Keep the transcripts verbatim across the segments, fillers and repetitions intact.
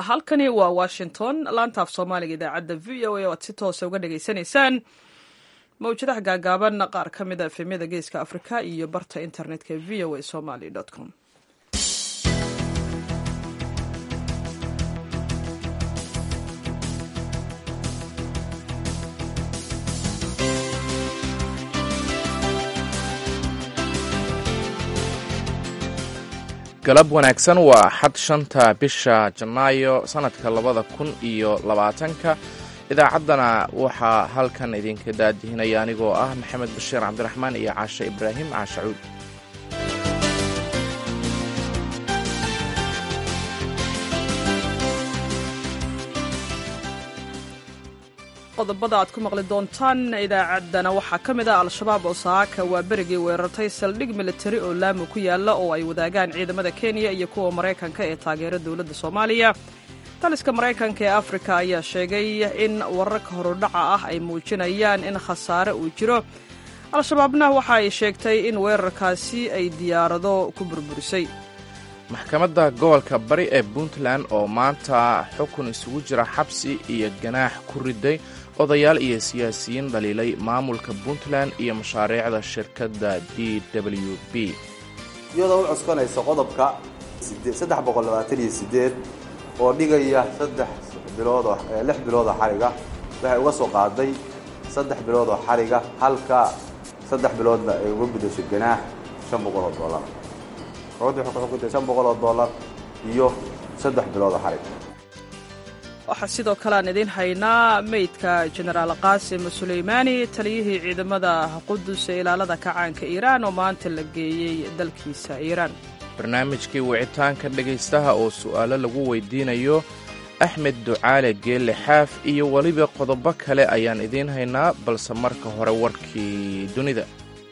halkani waa washington laantaaf soomaaliga idaacadda v o a oo aad si toosa uga dhagaysanaysaan mawjadaha gaagaaban qaar ka mid a efemyada geeska afrika iyo barta internetka v o a somaly com. galab wanaagsan waa axad shanta bisha janaayo sanadka labada kun iyo labaatanka idaacaddana waxaa halkan idinka daadihinaya anigoo ah maxamed bashiir cabdiraxmaan iyo caashe ibraahim caashacuud. qodobada aad ku maqli doontaan idaacaddana waxaa ka mid ah al-shabaab oo saaka waa berigii weerartay saldhig militari oo laamo ku yaalla oo ay wadaagaan ciidamada kenya iyo kuwa maraykanka ee taageera dowladda soomaaliya. taliska maraykanka ee afrika ayaa sheegay in wararka horudhaca ah ay muujinayaan in khasaare uu jiro. al-shabaabna waxa ay sheegtay in weerarkaasi ay diyaarado ku burburisay. maxkamadda gobolka bari ee puntland oo maanta xukun isugu jira xabsi iyo ganaax ku riday odayaal iyo siyaasiyiin dhaliilay maamulka puntland iyo mashaariicda shirkadda d w b iyadoo u cuskanaysa qodobka saddex boqol labaatan iyo sideed oo dhigaya saddex bilood oo lix bilood oo xariga waxay uga soo qaaday saddex bilood oo xariga halka saddex biloodna ay uga gudashay ganaax shan boqol oo dollar shan boqol oo dollar iyo saddex bilood oo xarig. waxaa sidoo kale aan idiin haynaa meydka jenaraal qaasim suleymaani taliyihii ciidamada qudus ee ilaalada kacaanka iiraan oo maanta la geeyey dalkiisa iiraan. barnaamijkii wicitaanka dhegaystaha oo su'aalo lagu weydiinayo axmed ducaale geelle xaaf iyo weliba qodobo kale ayaan idiin haynaa balse marka hore warkii dunida.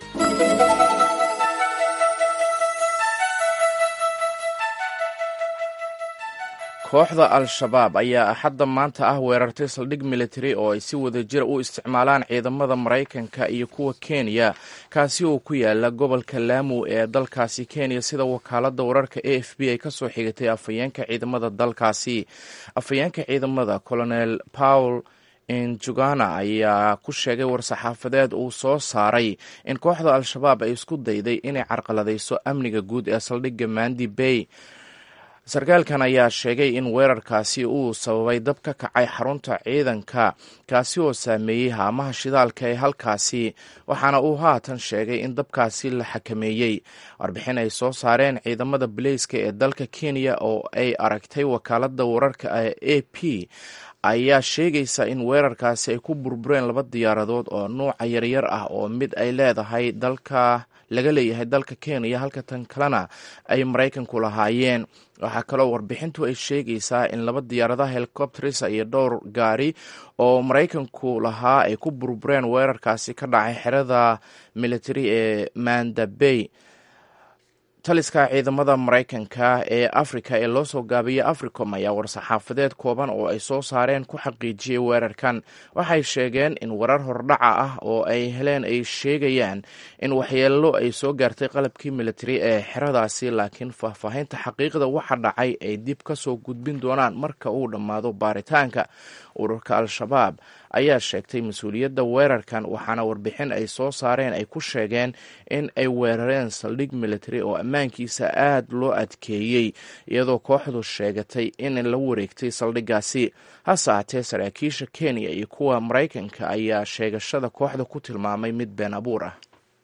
kooxda al-shabaab ayaa axadda maanta ah weerartay saldhig militari oo ay si wada jira u isticmaalaan ciidamada maraykanka iyo kuwa kenya kaasi oo ku yaala gobolka laamu ee dalkaasi kenya sida wakaaladda wararka a f b ay ka soo xigatay afhayeenka ciidamada dalkaasi. afhayeenka ciidamada colonel paul njugana ayaa ku sheegay war-saxaafadeed uu soo saaray in kooxda al-shabaab ay isku dayday inay carqaladayso amniga guud ee saldhigga mandi bay. sarkaalkan ayaa sheegay in weerarkaasi uu sababay dab ka kacay xarunta ciidanka kaasi oo saameeyey haamaha shidaalka ee halkaasi waxaana uu haatan sheegay in dabkaasi la xakameeyey. warbixin ay soo saareen ciidamada bileyska ee dalka kenya oo ay aragtay wakaaladda wararka ee a p ayaa sheegaysa in weerarkaasi ay ku burbureen laba diyaaradood oo nuuca yaryar ah oo mid ay leedahay dalka laga leeyahay dalka kenya halka tan kalena ay maraykanku lahaayeen. waxaa kaloo warbixintu ay sheegaysaa in laba diyaaradaha helikobterisa iyo dhowr gaari oo maraykanku lahaa ay ku burbureen weerarkaasi ka dhacay xerada militari ee manda bay. taliska ciidamada maraykanka ee afrika ee loo soo gaabiyey africom ayaa war-saxaafadeed kooban oo ay soo saareen ku xaqiijiyey weerarkan. waxay sheegeen in warar hordhaca ah oo ay heleen ay sheegayaan in waxyeello ay soo gaartay qalabkii militari ee xeradaasi laakiin faahfaahinta xaqiiqda waxa dhacay ay dib ka soo gudbin doonaan marka uu dhammaado baaritaanka. ururka al-shabaab ayaa sheegtay mas-uuliyadda weerarkan waxaana warbixin ay soo saareen ay ku sheegeen in ay weerareen saldhig militari oo ammaankiisa aad loo adkeeyey iyadoo kooxdu sheegatay in la wareegtay saldhiggaasi. hase ahatee saraakiisha kenya iyo kuwa maraykanka ayaa sheegashada kooxda ku tilmaamay mid been abuur ah.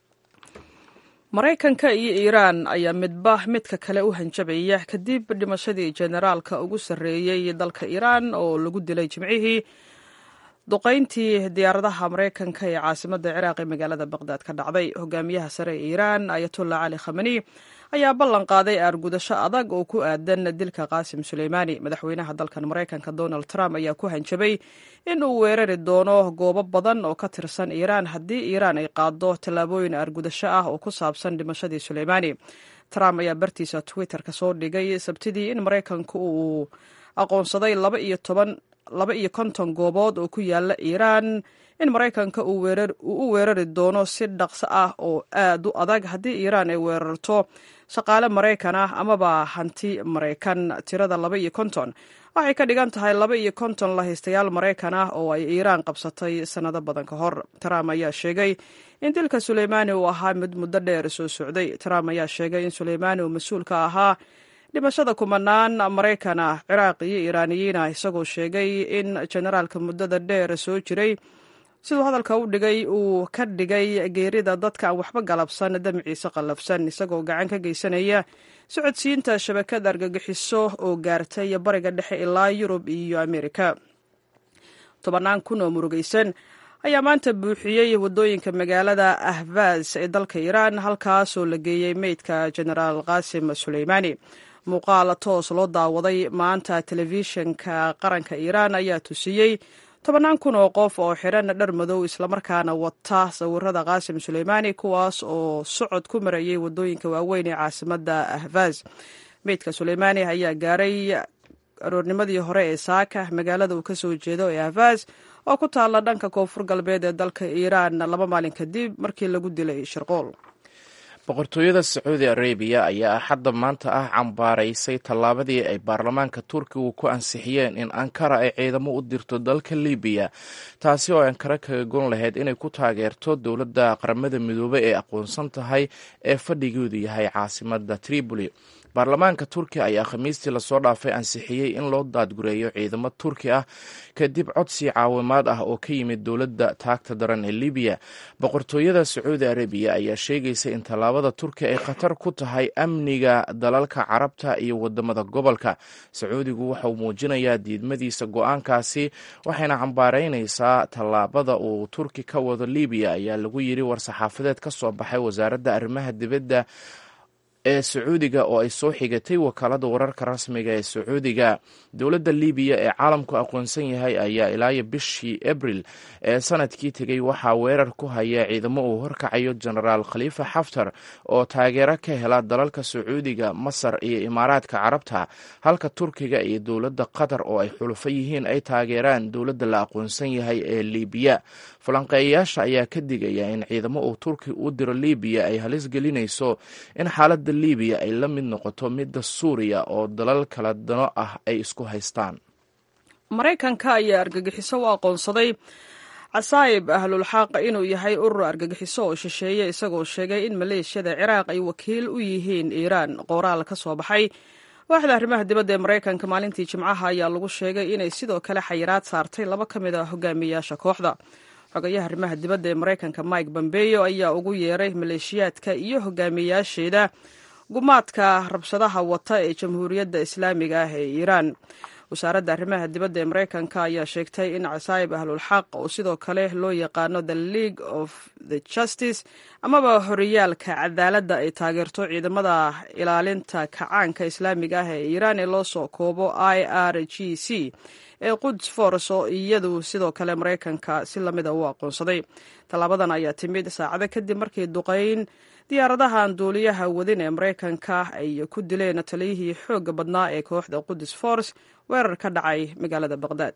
maraykanka iyo iiraan ayaa midba midka kale u hanjabaya kadib dhimashadii jenaraalka ugu sarreeyey dalka iiraan oo lagu dilay jimcihii duqayntii diyaaradaha maraykanka ee caasimadda ciraaq ee magaalada baqdaad ka dhacday. hogaamiyaha sare ee iiraan ayatollah cali khamani ayaa ballan qaaday aargudasho adag oo ku aadan dilka qaasim suleymaani. madaxweynaha dalkan maraykanka donald trump ayaa ku hanjabay in uu weerari doono goobo badan oo ka tirsan iiraan haddii iiraan ay qaado tallaabooyin aargudasho ah oo ku saabsan dhimashadii suleymaani. trump ayaa bartiisa twitter ka soo dhigay sabtidii in maraykanku uu aqoonsaday laba iyo toban laba iyo konton goobood oo ku yaala iiraan in maraykanka uu u weerari doono si dhaqso ah oo aad u adag haddii iiraan ay weerarto shaqaale maraykan ah amaba hanti maraykan. tirada laba iyo konton waxay ka dhigan tahay laba iyo konton lahaystayaal maraykan ah oo ay iiraan qabsatay sannado badan ka hor. trump ayaa sheegay in dilka suleymaani uu ahaa mid muddo dheer soo socday. trump ayaa sheegay in suleymaani uu mas-uul ka ahaa dhimashada kumanaan maraykan ah, ciraaq iyo iiraaniyiin ah, isagoo sheegay in generaalka muddada dheer soo jiray siduu hadalka u dhigay uu ka dhigay geerida dadka aan waxba galabsan damciisa qallafsan, isagoo gacan ka geysanaya socodsiinta shabakad argagixiso oo gaartay bariga dhexe ilaa yurub iyo amerika. tobannaan kun oo murugaysan ayaa maanta buuxiyey waddooyinka magaalada ahvaz ee dalka iiraan, halkaasoo la geeyey meydka genaraal qaasim suleymaani. muuqaal toos loo daawaday maanta telefishinka qaranka iiraan ayaa tusiyey tobannaan kun oo qof oo xiran dhar madow islamarkaana wata sawirada qaasim suleymaani, kuwaas oo socod ku marayay waddooyinka waaweyn ee caasimadda ahvaz. meydka suleymaani ayaa gaaray aroornimadii hore ee saaka magaalada uu ka soo jeedo ee ahvaz oo ku taalla dhanka koonfur galbeed ee dalka iiraan laba maalin kadib markii lagu dilay shirqool. boqortooyada sacuudi arabiya ayaa axadda maanta ah cambaaraysay tallaabadii ay baarlamaanka turkigu ku ansixiyeen in ankara ay ciidamo u dirto dalka libiya, taasi oo ankara kaga gon lahayd inay ku taageerto dowladda qaramada midoobey ee aqoonsan tahay ee fadhigeedu yahay caasimadda tripoli. baarlamaanka turkiya ayaa khamiistii lasoo dhaafay ansixiyey in loo daadgureeyo ciidamo turki ah kadib codsi caawimaad ah oo ka yimid dowladda taagta daran ee libiya. boqortooyada sacuudi arabiya ayaa sheegaysa in tallaabada turkiya ay khatar ku tahay amniga dalalka carabta iyo wadamada gobolka. sacuudigu waxa uu muujinayaa diidmadiisa go-aankaasi, waxayna cambaaraynaysaa tallaabada uu turki ka wado libiya, ayaa lagu yidhi war-saxaafadeed ka soo baxay wasaaradda arrimaha dibadda ee sacuudiga oo ay soo xigatay wakaalada wararka rasmiga ee sacuudiga. dowladda libiya ee caalamku aqoonsan yahay ayaa ilaayo bishii abril ee sanadkii tegey waxaa weerar ku haya ciidamo uu horkacayo genaraal khaliifa xaftar oo taageero ka hela dalalka sacuudiga, masar iyo imaaraadka carabta, halka turkiga iyo dowladda qatar oo ay xulufo yihiin ay taageeraan dowladda la aqoonsan yahay ee libiya. falanqeeyayaasha ayaa ka digaya in ciidamo uu turki u diro libiya ay halis gelinayso in xaaladda libiya ay la mid noqoto midda suuriya oo dalal kala dano ah ay isku haystaan. maraykanka ayaa argagixiso u aqoonsaday casaayib ahlulxaaq inuu yahay urur argagixiso oo shisheeye, isagoo sheegay in maleeshiyada ciraaq ay wakiil u yihiin iiraan. qoraal ka soo baxay waaxda arrimaha dibadda ee maraykanka maalintii jimcaha ayaa lagu sheegay inay sidoo kale xayiraad saartay laba ka mid a hogaamiyayaasha kooxda. xogayaha arrimaha dibadda ee maraykanka mike pompeo ayaa ugu yeeray maleeshiyaadka iyo hogaamiyayaasheeda gumaadka rabshadaha wata ee jamhuuriyadda islaamiga ah ee iiraan. wasaaradda arrimaha dibadda ee maraykanka ayaa sheegtay in casaayib ahlulxaq oo sidoo kale loo yaqaano the league of the justice amaba horiyaalka cadaaladda ay taageerto ciidamada ilaalinta kacaanka islaamiga ah ee iiraan ee loo soo koobo i r g c ee quds force oo iyadu sidoo kale maraykanka si lamida u aqoonsaday. tallaabadan ayaa timid saacado kadib markii duqeyn diyaaradahan duuliyaha wadin ee maraykanka ay ku dileen taliyihii xoogga badnaa ee kooxda quds force weerar ka dhacay magaalada baqdaad.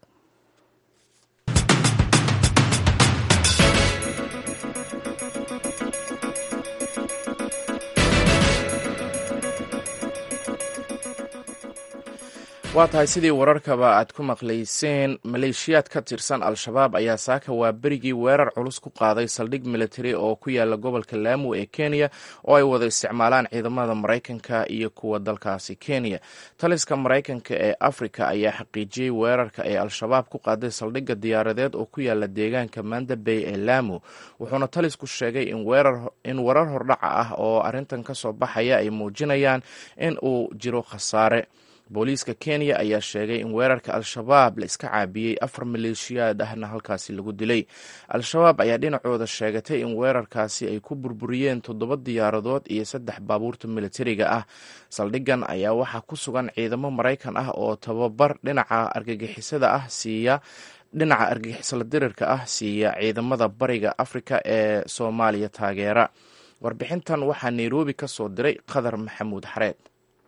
waa tahay sidii wararkaba aad ku maqlayseen, maleeshiyaad ka tirsan al-shabaab ayaa saaka waa berigii weerar culus ku qaaday saldhig militari oo ku yaala gobolka laamu ee kenya oo ay wada isticmaalaan ciidamada maraykanka iyo kuwa dalkaasi kenya. taliska maraykanka ee afrika ayaa xaqiijiyey weerarka ay al-shabaab ku qaaday saldhigga diyaaradeed oo ku yaala deegaanka manda bay ee laamu, wuxuuna talisku sheegay in warar hordhaca ah oo arrintan ka soo baxaya ay muujinayaan in uu jiro khasaare. booliiska kenya ayaa sheegay in weerarka al-shabaab la iska caabiyey, afar maleeshiyaad ahna halkaasi lagu dilay. al-shabaab ayaa dhinacooda sheegatay in weerarkaasi ay ku burburiyeen toddoba diyaaradood iyo saddex baabuurta militariga ah. saldhigan ayaa waxaa ku sugan ciidamo maraykan ah oo tababar dhinaca argagixisada ah siiya dhinaca argagixisla dirirka ah siiya ciidamada bariga afrika ee soomaaliya taageera. warbixintan waxaa nairobi ka soo diray qadar maxamuud xareed.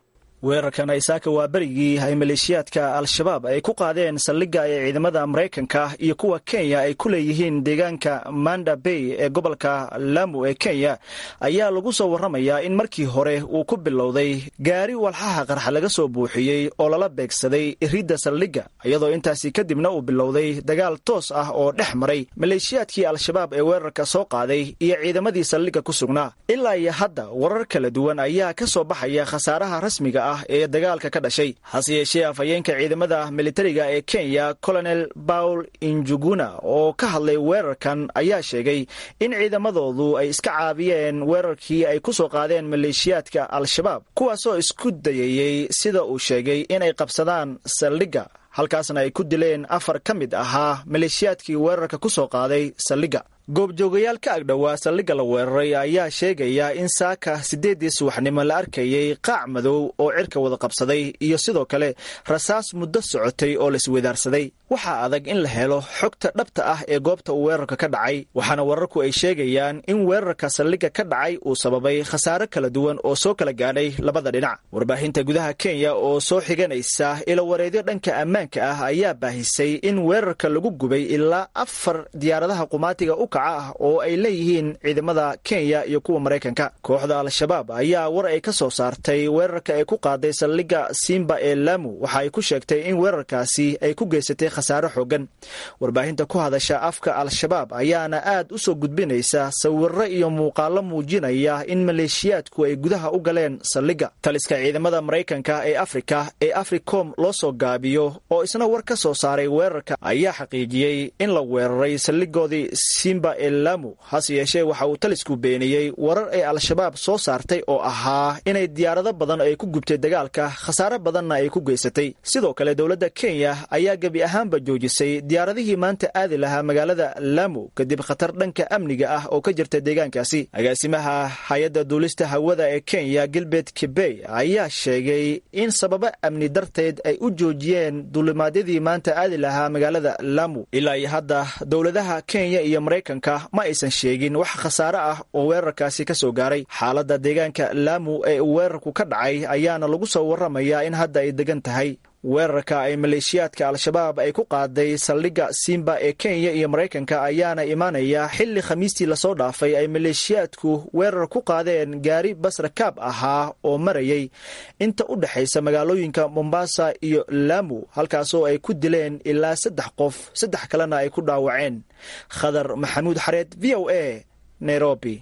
weerarkan isaaka waa berigii ay maleeshiyaadka al-shabaab ay ku qaadeen saldhigga ay ciidamada maraykanka iyo kuwa kenya ay ku leeyihiin deegaanka manda bay ee gobolka lamu ee kenya ayaa lagu soo warramayaa in markii hore uu ku bilowday gaari walxaha qarxa laga soo buuxiyey oo lala beegsaday iridda saldhigga iyadoo intaasi kadibna uu bilowday dagaal toos ah oo dhex maray maleeshiyaadkii al-shabaab ee weerarka soo qaaday iyo ciidamadii saldhigga ku sugnaa. ilaa iyo hadda warar kala duwan ayaa ka soo baxaya khasaaraha rasmiga ah ee dagaalka ka dhashay. hase yeeshee afhayeenka ciidamada militariga ee Kenya Colonel Paul Njuguna oo ka hadlay weerarkan ayaa sheegay in ciidamadoodu ay iska caabiyeen weerarkii ay ku soo qaadeen maleeshiyaadka al-shabaab kuwaasoo isku dayayay sida uu sheegay inay qabsadaan saldhigga halkaasna ay ku dileen afar ka mid ahaa maleeshiyaadkii weerarka ku soo qaaday saldhigga. goobjoogayaal ka agdhowaa saldhigga la weeraray ayaa sheegaya in saaka siddeeddii subaxnimo la arkayay qaac madow oo cirka wada qabsaday iyo sidoo kale rasaas muddo socotay oo laisweydaarsaday. waxaa adag in la helo xogta dhabta ah ee goobta uu weerarka ka dhacay, waxaana wararku ay sheegayaan in weerarka saldhigga ka dhacay uu sababay khasaare kala duwan oo soo kala gaadhay labada dhinac. warbaahinta gudaha Kenya oo soo xiganaysa ilo wareedyo dhanka ammaanka ah ayaa baahisay in weerarka lagu gubay ilaa afar diyaaradaha qumaatiga u kaca ah oo ay leeyihiin ciidamada Kenya iyo kuwa Maraykanka. kooxda al-shabaab ayaa war ay ka soo saartay weerarka ay ku qaaday saldhigga Simba ee Lamu waxa ay ku sheegtay in weerarkaasi ay ku geysatay khasaare xooggan. warbaahinta ku hadasha afka al-shabaab ayaana aad u soo gudbinaysa sawirro iyo muuqaallo muujinaya in maleeshiyaadku ay gudaha u galeen saldhigga. taliska ciidamada Maraykanka ee Afrika ee Africom loo soo gaabiyo oo isna war ka soo saaray weerarka ayaa xaqiijiyey in la weeraray saldhiggoodii Simba ee Lamu. hase yeeshee waxa uu talisku beeniyey warar ay al-shabaab soo saartay oo ahaa inay diyaarado badan ay ku gubtay dagaalka khasaare badanna ay ku geysatay. sidoo kale dowladda Kenya ayaa gebi ahaanba joojisay diyaaradihii maanta aadi lahaa magaalada Lamu kadib khatar dhanka amniga ah oo ka jirta deegaankaasi. agaasimaha hay-adda duulista hawada ee Kenya Gilbert Kibey ayaa sheegay in sababa amni darteed ay u joojiyeen duulimaadyadii maanta aadi lahaa magaalada Lamu. ilaa iyo hadda dowladaha Kenya iyo Maraykanka ma aysan sheegin wax khasaare ah oo weerarkaasi ka soo gaaray. xaaladda deegaanka Lamu ee weerarku ka dhacay ayaana lagu soo warramayaa in hadda ay degan tahay. weerarka ay maleeshiyaadka al-shabaab ay ku qaaday saldhigga Simba ee Kenya iyo Maraykanka ayaana imaanaya xilli khamiistii lasoo dhaafay ay maleeshiyaadku weerar ku qaadeen gaari basrakaab ahaa oo marayay inta u dhexaysa magaalooyinka Mombasa iyo Lamu halkaasoo ay ku dileen ilaa saddex qof saddex kalena ay ku dhaawaceen. khadar maxamuud xareed V O A Nairobi.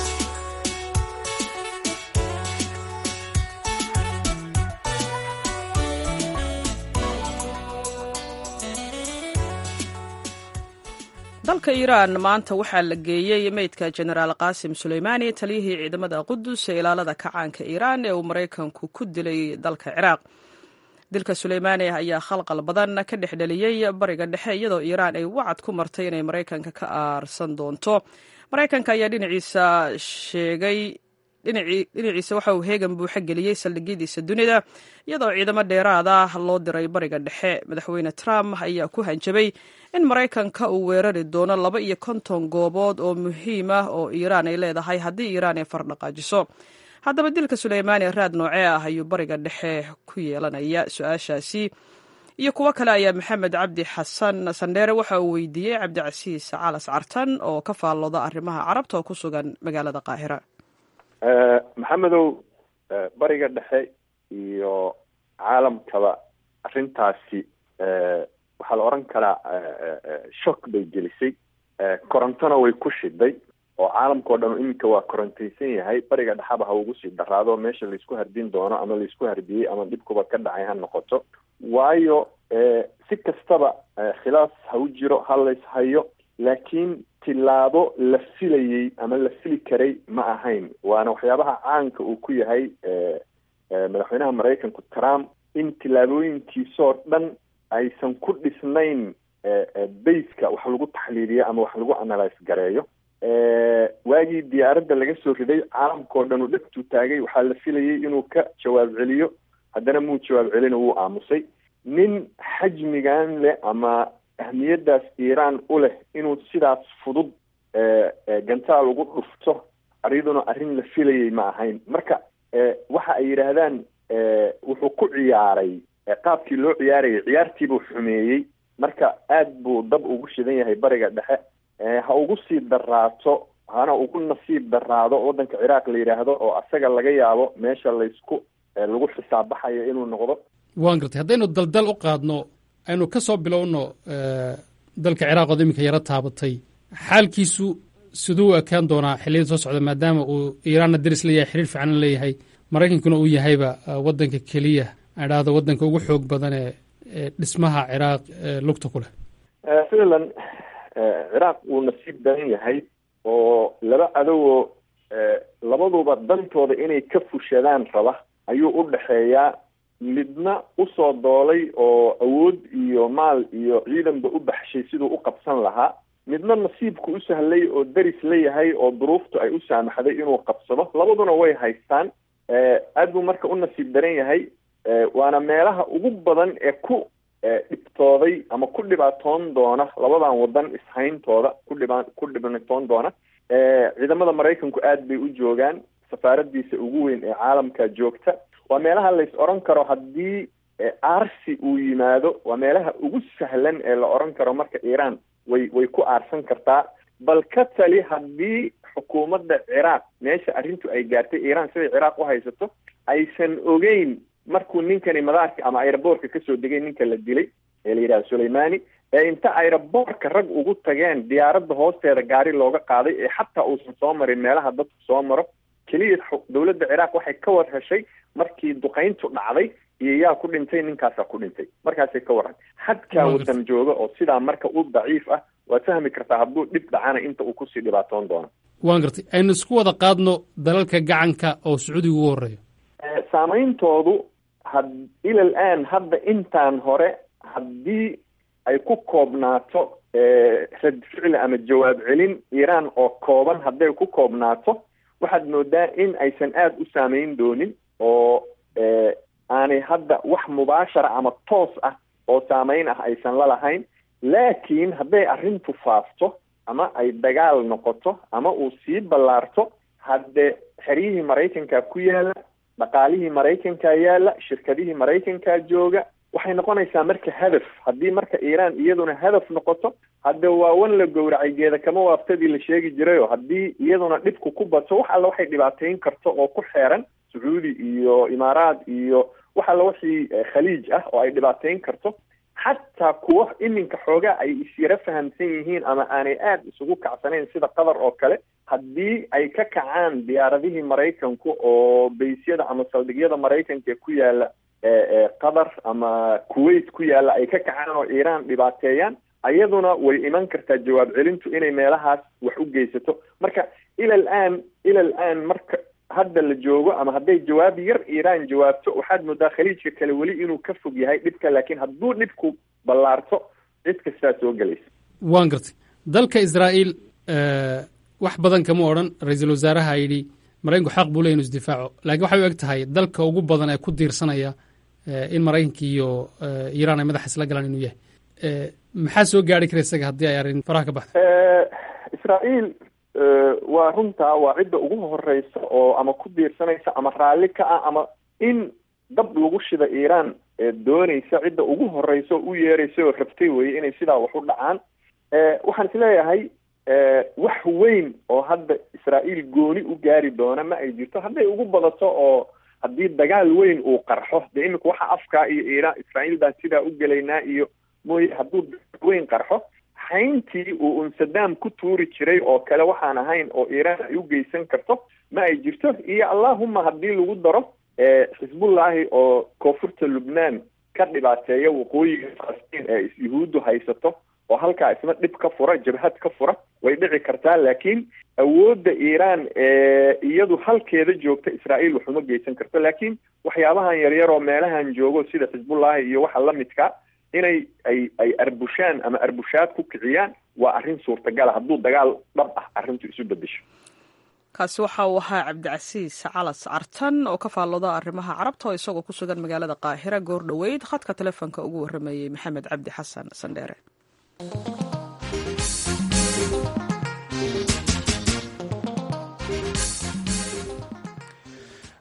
dalka Iiraan maanta waxaa la geeyey meydka jenaraal Qaasim Suleymaani taliyihii ciidamada Qudus ee ilaalada kacaanka Iiraan ee uu Maraykanku ku dilay dalka Ciraaq. dilka Suleymaani ayaa khalqal badan ka dhexdheliyey bariga dhexe iyadoo Iiraan ay wacad ku martay inay Maraykanka ka aarsan doonto. Maraykanka ayaa dhinaciisa sheegay dhinaciisa waxa uu heegan buuxa geliyey saldhigyadiisa dunida iyadoo ciidamo dheeraad ah loo diray bariga dhexe. madaxweyne Trump ayaa ku hanjabay in Maraykanka uu weerari doono laba iyo konton goobood oo muhiim ah oo Iiraan ay leedahay haddii Iiraan ay fardhaqaajiso. haddaba dilka Suleymaani raad noocee ah ayuu bariga dhexe ku yeelanaya? su-aashaasi iyo kuwo kale ayaa maxamed cabdi xasan sandheere waxa uu weydiiyey cabdicasiis calas cartan oo ka faallooda arrimaha carabta oo ku sugan magaalada Qaahira. maxamedow, bariga dhexe iyo caalamkaba arrintaasi waxaa la oran karaa shock bay gelisay, korontona way ku shiday oo caalamkao dhan iminka waa korontaysan yahay. bariga dhexaba ha ugu sii daraado meesha laisku hardin doono ama laisku hardiyey ama dhibkuba ka dhacay ha noqoto. waayo si kastaba khilaaf ha u jiro ha lays hayo, laakiin tilaabo la filayey ama la fili karay ma ahayn. waana waxyaabaha caanka uu ku yahay madaxweynaha Maraykanku Trump, in tilaabooyinkiisoo dhan aysan ku dhisnayn bayska wax lagu taxliiliyo ama wax lagu analyse gareeyo. waagii diyaaradda laga soo riday caalamkao dhan uu dhegtu taagay, waxaa la filayey inuu ka jawaab celiyo, haddana muu jawaab celina wuu aamusay. nin xajmigan leh ama ahmiyadaas Iiraan u leh inuu sidaas fudud gantaal ugu dhufto, ariduna arrin la filayey ma ahayn. marka waxa ay yidhaahdaan wuxuu ku ciyaaray qaabkii loo ciyaarayay ciyaartiibuu xumeeyey marka aad buu dab ugu shidan yahay bariga dhexe ha ugu sii daraato hana ugu nasiib daraado waddanka ciraaq la yidhaahdo oo asaga laga yaabo meesha laysku lagu xisaab baxayo inuu noqdo. waan gartay haddaynu daldal u qaadno aynu ka soo bilowno dalka ciraaq ood iminka yaro taabatay xaalkiisu siduu u ekaan doonaa xilliyada soo socda maadaama uu iiraanna deris leeyahay xiriir fiicanna leeyahay maraykankuna uu yahayba waddanka keliya aan idhaahdo waddanka ugu xoog badan ee dhismaha ciraaq lugta ku leh. ficlan ciraaq wuu nasiib badan yahay oo laba cadowoo labaduba dantooda inay ka fushadaan raba ayuu u dhexeeyaa midna usoo doolay oo awood iyo maal iyo ciidanba u baxshay siduu u qabsan lahaa midna nasiibku u sahlay oo deris leeyahay oo duruuftu ay u saamaxday inuu qabsado labaduna way haystaan aad buu marka u nasiib daran yahay waana meelaha ugu badan ee ku dhibtooday ama ku dhibaatoon doona labadan wadan ishayntooda ku dhiba ku dhibatoon doona ciidamada maraykanku aad bay u joogaan safaaradiisa ugu weyn ee caalamka joogta waa meelaha lays oran karo haddii aarsi uu yimaado waa meelaha ugu sahlan ee la oran karo marka iiraan way way ku aarsan kartaa bal ka tali haddii xukuumadda ciraaq meesha arrintu ay gaartay iiraan siday ciraaq u haysato aysan ogeyn markuu ninkani madaarka ama aeroboortka kasoo degay ninka la dilay ee la yidhahdo suleymani ee inta aeroboortka rag ugu tageen diyaaradda hoosteeda gaari looga qaaday ee xataa uusan soo marin meelaha dadku soo maro keliya dowladda ciraaq waxay ka war heshay markii duqayntu dhacday iyo yaa ku dhintay ninkaasaa ku dhintay markaasay ka waran xadkaa wadan jooga oo sidaa marka u daciif ah waad fahmi kartaa hadduu dhib dhacana inta uu kusii dhibaatoon doono. waan gartay aynu isku wada qaadno dalalka gacanka oo sacuudiga ugu horreeyo saameyntoodu had ilal aan hadda intaan hore haddii ay ku koobnaato rad ficli ama jawaab celin iiraan oo kooban hadday ku koobnaato waxaad moodaa in aysan aada u saameyn doonin oo aanay hadda wax mubaashara ama toos ah oo saameyn ah aysan la lahayn laakiin hadday arrintu faafto ama ay dagaal noqoto ama uu sii ballaarto hadde xeryihii maraykanka ku yaala dhaqaalihii maraykanka yaala shirkadihii maraykanka jooga waxay noqonaysaa marka hadaf haddii marka iiraan iyaduna hadaf noqoto hadde waa wan la gowracay geeda kama waaftadii la sheegi jirayoo haddii iyaduna dhibku ku bato wax alla waxay dhibaateyn karto oo ku xeeran sacuudi iyo imaaraad iyo wax alla wixii khaliij ah oo ay dhibaateyn karto xataa kuwa iminka xoogaa ay isyaro fahamsan yihiin ama aanay aada isugu kacsanayn sida qatar oo kale haddii ay ka kacaan diyaaradihii maraykanku oo baysyada ama saldhigyada maraykanka ee ku yaala qatar ama kuwait ku yaala ay ka kacaan oo iiraan dhibaateeyaan ayaduna way iman kartaa jawaab celintu inay meelahaas wax u geysato marka ilal aan ilal aan marka hadda la joogo ama hadday jawaab yar iiraan jawaabto waxaad moodaa khaliijka kale weli inuu ka fog yahay dhibka laakiin hadduu dhibku ballaarto cid kastaa soo gelaysa. waan gartay dalka israa'iil wax badan kama odhan ra-iisul wasaaraha yidhi maraykanku xaq buu leeya inu isdifaaco laakiin waxay u eg tahay dalka ugu badan ee ku diirsanaya in maraykanka iyo iiraan ay madaxa isla galaan inuu yahay maxaa soo gaari kara isaga haddii ay arrin faraha ka baxda. israa'iil waa runtaa waa cidda ugu horeysa oo ama ku diirsanaysa ama raalli ka ah ama in dab lagu shida iiraan doonaysa cidda ugu horeysa oo u yeeraysa oo rabtay weye inay sidaa wax u dhacaan waxaan is leeyahay wax weyn oo hadda israa'iil gooni u gaari doona ma ay jirto hadday ugu badato oo haddii dagaal weyn uu qarxo dee iminka waxa afkaa iyo iiraan israa'iil baan sidaa u gelaynaa iyo mooye hadduu dagaal weyn qarxo hayntii uu un sadaam ku tuuri jiray oo kale waxaan ahayn oo iiraan ay u geysan karto ma ay jirto iyo allahuma haddii lagu daro xisbullaahi oo koonfurta lubnaan ka dhibaateeya waqooyiga falastiin ee yuhuuddu haysato oo halkaa isna dhib ka fura jabhad ka fura way dhici kartaa laakiin awoodda iiraan ee iyadu halkeeda joogta israa'iil waxuma geysan karto laakiin waxyaabahan yaryar oo meelahan joogo sida xisbullaahi iyo waxa la midka inay ay ay arbushaan ama arbushaad ku kiciyaan waa arrin suurtagala hadduu dagaal dhab ah arrintu isu bedesho. kaasi waxa uu ahaa cabdicasiis calas cartan oo ka faallooda arrimaha carabta oo isagoo ku sugan magaalada qaahira goor dhoweyd khadka telefoonka ugu warramayey maxamed cabdi xasan sandheere.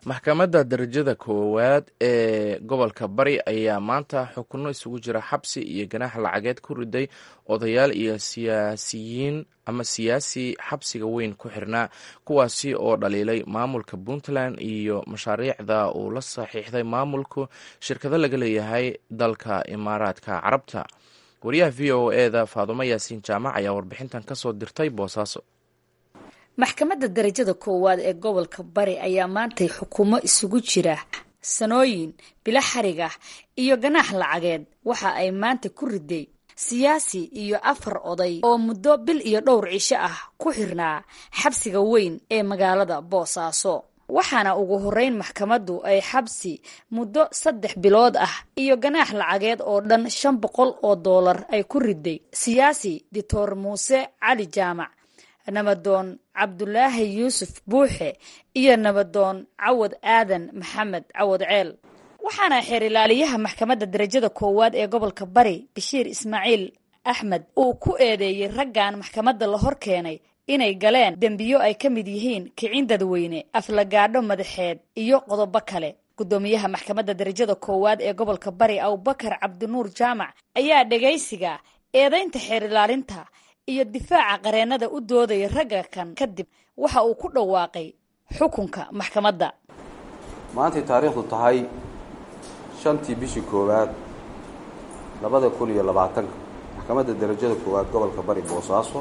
maxkamadda darajada koowaad ee gobolka bari ayaa maanta xukunno isugu jira xabsi iyo ganaax lacageed ku riday odayaal iyo siyaasiyiin ama siyaasi xabsiga weyn ku xirnaa kuwaasi oo dhaliilay maamulka puntland iyo mashaariicda uu la saxiixday maamulku shirkado laga leeyahay dalka imaaraadka carabta. wariyaha v o eda faadumo yaasiin jaamac ayaa warbixintan ka soo dirtay boosaaso. maxkamadda darajada koowaad ee gobolka bari ayaa maantay xukumo isugu jira sanooyin bilo xarig ah iyo ganaax lacageed waxa ay maanta ku riday siyaasi iyo afar oday oo muddo bil iyo dhowr cisho ah ku xirnaa xabsiga weyn ee magaalada boosaaso. waxaana ugu horeyn maxkamaddu ay xabsi muddo saddex bilood ah iyo ganaax lacageed oo dhan shan boqol oo doolar ay ku riday siyaasi doctor muuse cali jaamac, nabadoon cabdulaahi yuusuf buuxe iyo nabadoon cawad aadan maxamed cawad ceel. waxaana xeer ilaaliyaha maxkamadda darajada koowaad ee gobolka bari bashiir ismaaciil axmed uu ku eedeeyey raggan maxkamadda la hor keenay inay galeen dembiyo ay ka mid yihiin kicin dadweyne, aflagaadho madaxeed iyo qodobo kale. gudoomiyaha maxkamadda darajada koowaad ee gobolka bari abubakar cabdinuur jaamac ayaa dhegaysiga eedaynta xeer ilaalinta iyo difaaca qareennada u doodaya ragga kan kadib waxa uu ku dhawaaqay xukunka maxkamadda. maantay taariikhdu tahay shantii bishii koowaad labada kun iyo labaatanka maxkamadda darajada koowaad gobolka bari boosaaso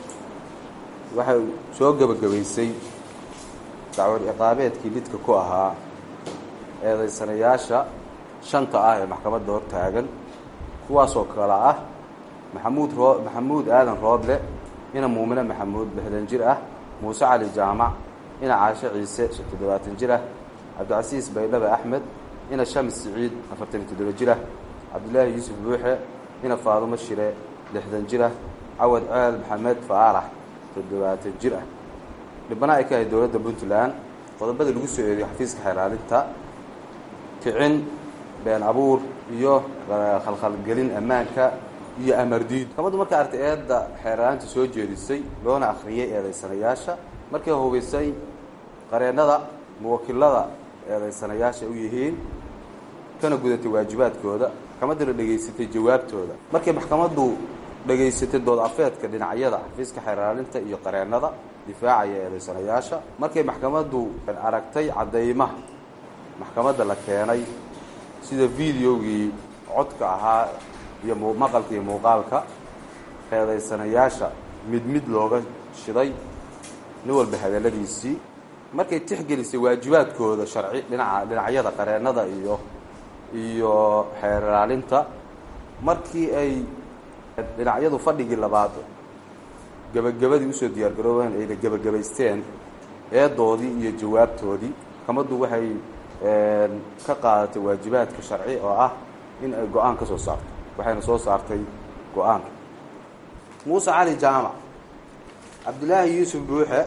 waxay soo gebagabaysay dacwad ciqaabeedkii lidka ku ahaa eedaysanayaasha shanta ah ee maxkamadda hor taagan, kuwaasoo kale ah maxamuud roo maxamuud aadan roodle, ina muumine maxamuud lixdan jir ah, muuse cali jaamac, ina caashe ciise toddobaatan jir ah, cabdicasiis baydhabe axmed, ina shams siciid afartan iyo toddoba jir ah, cabdulaahi yuusuf buuxe, ina faadumo shire lixdan jir ah, cawad ceel maxamed faarax toddobaatan jir ah. dhibana ay ka ahayd dowladda puntland. qodobada lagu soo eedeyo xafiiska xeeraalinta kicin, been abuur iyo khalkhalgelin ammaanka iyo amardiid. maxkamaddu markay artay eedda xeeraalinta soo jeedisay loona akhriyey eedaysanayaasha, markay hubaysay qareennada muwakiilada eedaysanayaasha u yihiin kana gudatay waajibaadkooda, maxkamadduna dhegaysatay jawaabtooda. markay maxkamaddu dhegaysatay dood afeedka dhinacyada xafiiska xeeraalinta iyo qareennada difaacaya eedaysanayaasha, markay maxkamaddu aragtay caddaymaha maxkamadda la keenay sida videogii codka ahaa iyo maqalka iyo muuqaalka eedaysanayaasha mid mid looga shiday nin walba hadalladiisii, markay tixgelisay waajibaadkooda sharci dhinaca dhinacyada qareennada iyo iyo xeeraalinta, markii ay dhinacyadu fadhigii labaad gebagabadii usoo diyaargaroobeen ayna gebagabaysteen eedoodii iyo jawaabtoodii, maxkamaddu waxay ka qaadatay waajibaadka sharci oo ah in ay go-aan ka soo saarto. waxayna soo saartay go-aanka. muuse cali jaamac, cabdulaahi yuusuf buuxe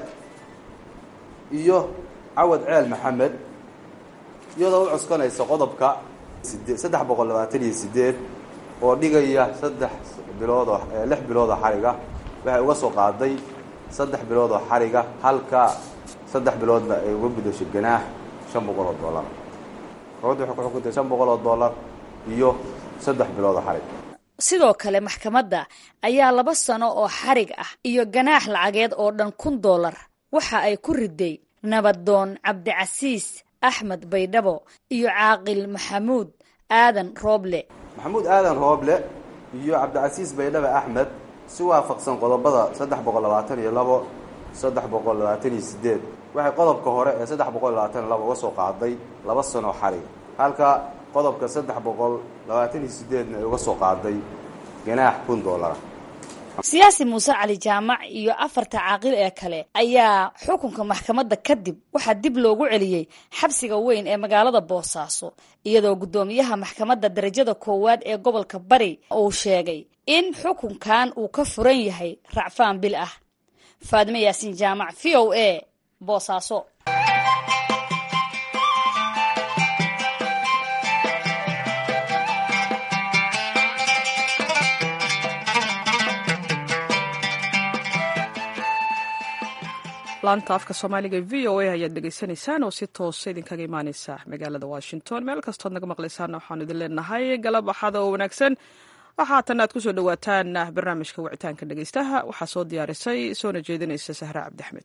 iyo cawad ceel maxamed iyadoo u cuskanaysa qodobka saddex boqol labaatan iyo sideed oo dhigaya saddex bilood oo lix bilood oo xariga, waxay uga soo qaaday saddex bilood oo xariga, halka saddex biloodna ay uga gudashay ganaax shan boqol oo dollar. maxkamaddu waxay ku xukuntay shan boqol oo dollar iyo saddex bilood oo xarig. sidoo kale maxkamadda ayaa laba sano oo xarig ah iyo ganaax lacageed oo dhan kun dollar waxa ay ku riday nabadoon cabdicasiis axmed baydhabo iyo caaqil maxamuud aadan rooble. maxamuud aadan rooble iyo cabdicasiis baydhabe axmed si waafaqsan qodobada saddex boqol labaatan iyo labo saddex boqol labaatan iyo sideed waxay qodobka hore ee saddex boqol labaatan iyo labo uga soo qaaday laba sano xarig, halka qodobka saddex boqol labaatan iyo sideedna ay uga soo qaaday ganaax kun dollar. siyaasi muuse cali jaamac iyo afarta caaqil ee kale ayaa xukunka maxkamadda kadib waxaa dib loogu celiyey xabsiga weyn ee magaalada boosaaso, iyadoo guddoomiyaha maxkamadda darajada koowaad ee gobolka bari uu sheegay in xukunkan uu ka furan yahay racfaan bil ah. faadime yaasiin jaamac, v o a, boosaaso. laanta afka soomaaliga v o a ayaad dhegaysanaysaan oo si toosa idinkaga imaaneysa magaalada washington. meel kastood naga maqlaysaan waxaanu idin leenahay galab axada oo wanaagsan. waxaatan aad kusoo dhawaataan barnaamijka wicitaanka dhegeystaha. waxaa soo diyaarisay soona jeedinaysa sahra cabdiaxmed.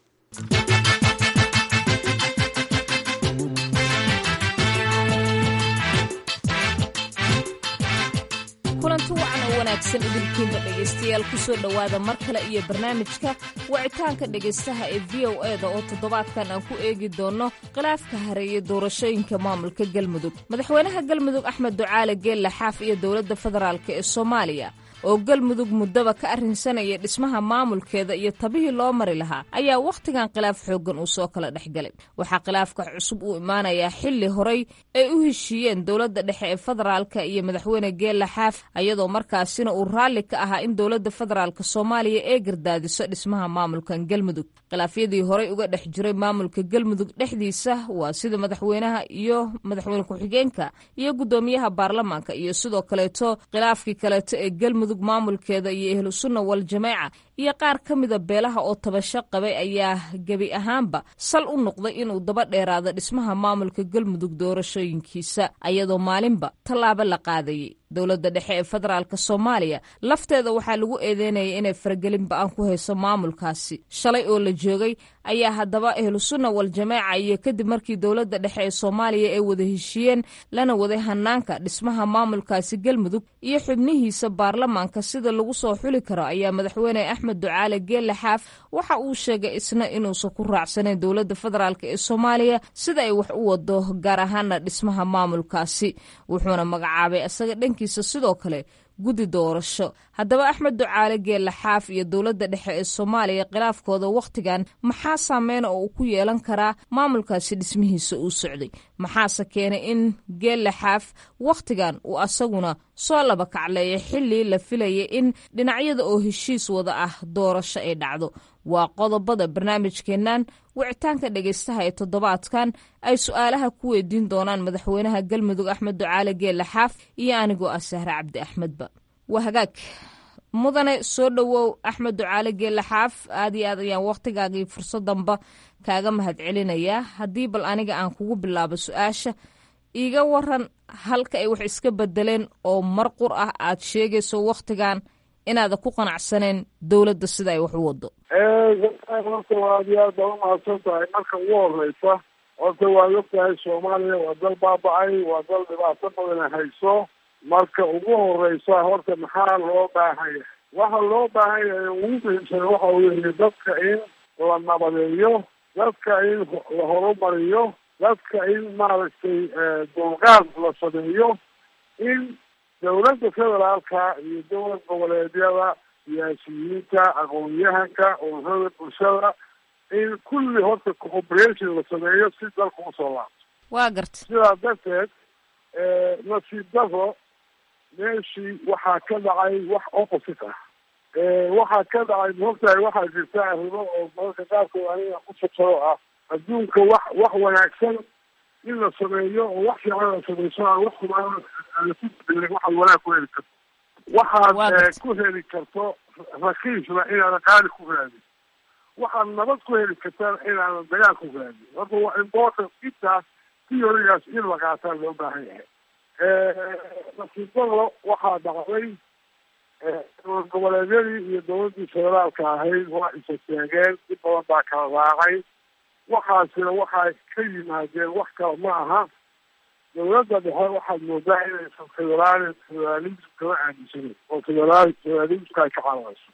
kulanti wacan oo wanaagsan idinkiinba dhegaystayaal kusoo dhowaada mar kale iyo barnaamijka wicitaanka dhegaystaha ee v o eda oo toddobaadkan aan ku eegi doonno khilaafka hareeyay doorashooyinka maamulka galmudug. madaxweynaha galmudug axmed ducaale geelle xaaf iyo dowladda federaalk ee soomaaliya oo galmudug muddaba ka arrinsanaya dhismaha maamulkeeda iyo tabihii loo mari lahaa ayaa wakhtigan khilaaf xooggan uu soo kala dhex galay. waxaa khilaafka cusub uu imaanayaa xilli horay ay u heshiiyeen dowladda dhexe ee federaalka iyo madaxweyne geelle xaaf ayadoo markaasina uu raalli ka ahaa in dowladda federaalka soomaaliya ee gardaadiso dhismaha maamulkan galmudug. khilaafyadii horay uga dhex jiray maamulka galmudug dhexdiisa waa sida madaxweynaha iyo madaxweyne ku-xigeenka iyo guddoomiyaha baarlamaanka iyo sidoo kaleeto khilaafkii kaleeto ee galmudug maamulkeeda iyo ahlu sunna wal jamaaca iyo qaar ka mida beelaha oo tabasho qabay ayaa gebi ahaanba sal u noqday inuu daba dheeraado dhismaha maamulka galmudug doorashooyinkiisa ayadoo maalinba tallaabo la qaadayay. dowladda dhexe ee federaalka soomaaliya lafteeda waxaa lagu eedeynayay inay faragelin ba-an ku hayso maamulkaasi. shalay oo la joogay ayaa haddaba ahlu sunna wal jamaaca iyo kadib markii dowladda dhexe ee soomaaliya ay wada heshiiyeen lana waday hanaanka dhismaha maamulkaasi galmudug iyo xubnihiisa baarlamaanka sida lagu soo xuli karo ayaa madaxweyne axmed ducaale geelle xaaf waxa uu sheegay isna inuusan ku raacsanayn dowladda federaalk ee soomaaliya sida ay wax u wado gaar ahaana dhismaha maamulkaasi. wuxuuna magacaabay asaga dhankiisa sidoo kale guddi doorasho. haddaba axmed ducaale geelle xaaf iyo dowladda dhexe ee soomaaliya khilaafkooda wakhtigan maxaa saameyn oo uu ku yeelan karaa maamulkaasi dhismihiisa uu socday? maxaase keenay in geelle xaaf wakhtigan uu asaguna soo laba kacleeya xilli la filayay in dhinacyada oo heshiis wada ah doorasho ay dhacdo? waa qodobada barnaamijkeennan wicitaanka dhegaystaha ee toddobaadkan ay su'aalaha ku weydiin doonaan madaxweynaha galmudug axmed ducaale geelle xaaf iyo anigoo ah sahre cabdi axmedba. waa hagaag mudane soo dhowow axmed ducaale geelle xaaf, aad iyo aad ayaan wakhtigaagii fursadanba kaaga mahad celinayaa. haddii bal aniga aan kugu bilaabo su-aasha, iiga waran halka ay wax iska bedeleen oo mar qur ah aad sheegayso wakhtigan inaada ku qanacsaneen dowladda sida ay wax u wado. horta waa aad iyo aad baa umahadsan tahay. marka ugu horeysa horta waad ogtahay soomaaliya waa dal baaba-ay, waa dal dhibaato badan hayso. marka ugu horeysa horta maxaa loo baahanya? waxa loo baahan yahay ugu muhiimsan waxa weeye dadka in la nabadeeyo, dadka in la horumariyo, dadka in maaragtay dulqaad la sameeyo, in dowladda federaalka iyo dowlad goboleedyada, siyaasiyiinta, aqoon-yahanka, ururada bulshada, in kulli horta cooperation la sameeyo si dalka usoo laabto. waa garta sidaa darteed nasiib daro meeshii waxaa ka dhacay wax opposite ah. waxaa ka dhacay maogtahay waxaa jirta arrimo oo mararka qaarkood aniga ku sabsado ah adduunka wax wax wanaagsan in la sameeyo oo wax fiican la sameyso aan wax xumaan waxaad wanaag ku heli karto. waxaad ku heli karto rakiisna inaadan qaali ku raadin, waxaad nabad ku heli kartaan inaadan dagaal ku raadin. horta waa important intaas theorygaas in la qaataan loo baahan yahay. nasiibada waxaa dhacday dowlad goboleedyadii iyo dowladdii federaalka ahayd waa isa sheegeen, in badan baa kala raacay. waxaasina waxay ka yimaadeen wax kale ma aha. dowladda dhexe waxaad moodaa inaysan federaal federalism kama aaminsaneyn oo federaal federalismka ay ka cararayso.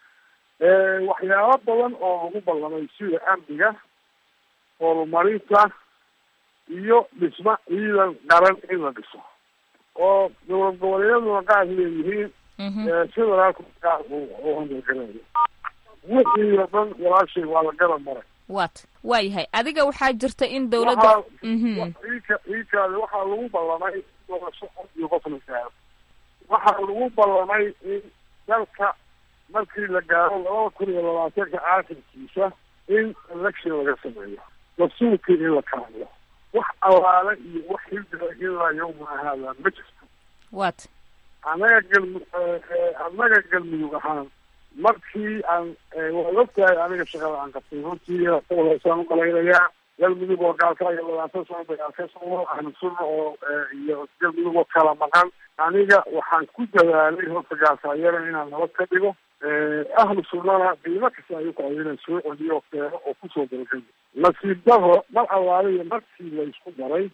waxyaabo badan oo lagu ballamay sida amniga, horumarinta iyo dhisma ciidan qaran in la dhiso oo dowlad goboleedyaduna qaar leeyihiin, federaalku qaar uu handelganayo. wixii oo dhan walaashay waa la garab maray. wat waa yahay adiga waxaa jirta in dowladda ika ikaada waxaa lagu ballamay doorasho cod iyo qof la gaaro. waxaa lagu ballamay in dalka markii la gaaro labada kun iyo labaatanka aakhirkiisa in election laga sameeyo, dastuurkii in la kaadiyo. wax allaale iyo wax hildira ilaa yawma haada ma jirto. wat annaga galmu annaga galmudug ahaan markii aan waa ogtahay aniga shaqada aan qabtay runtii hoosaan u qalaynayaa galmudug oo gaalkaayo labaatan sano dagaal ka socdo ahlu sunna oo iyo galmudug oo kala maqan aniga waxaan ku dadaalay horta gaalkaayada inaan nabad ka dhigo ahlu sunnana qiimo kasta ay u kacdo inaan soo celiyo keeno oo kusoo dalgay nasiib daro mar allaale iyo markii la isku daray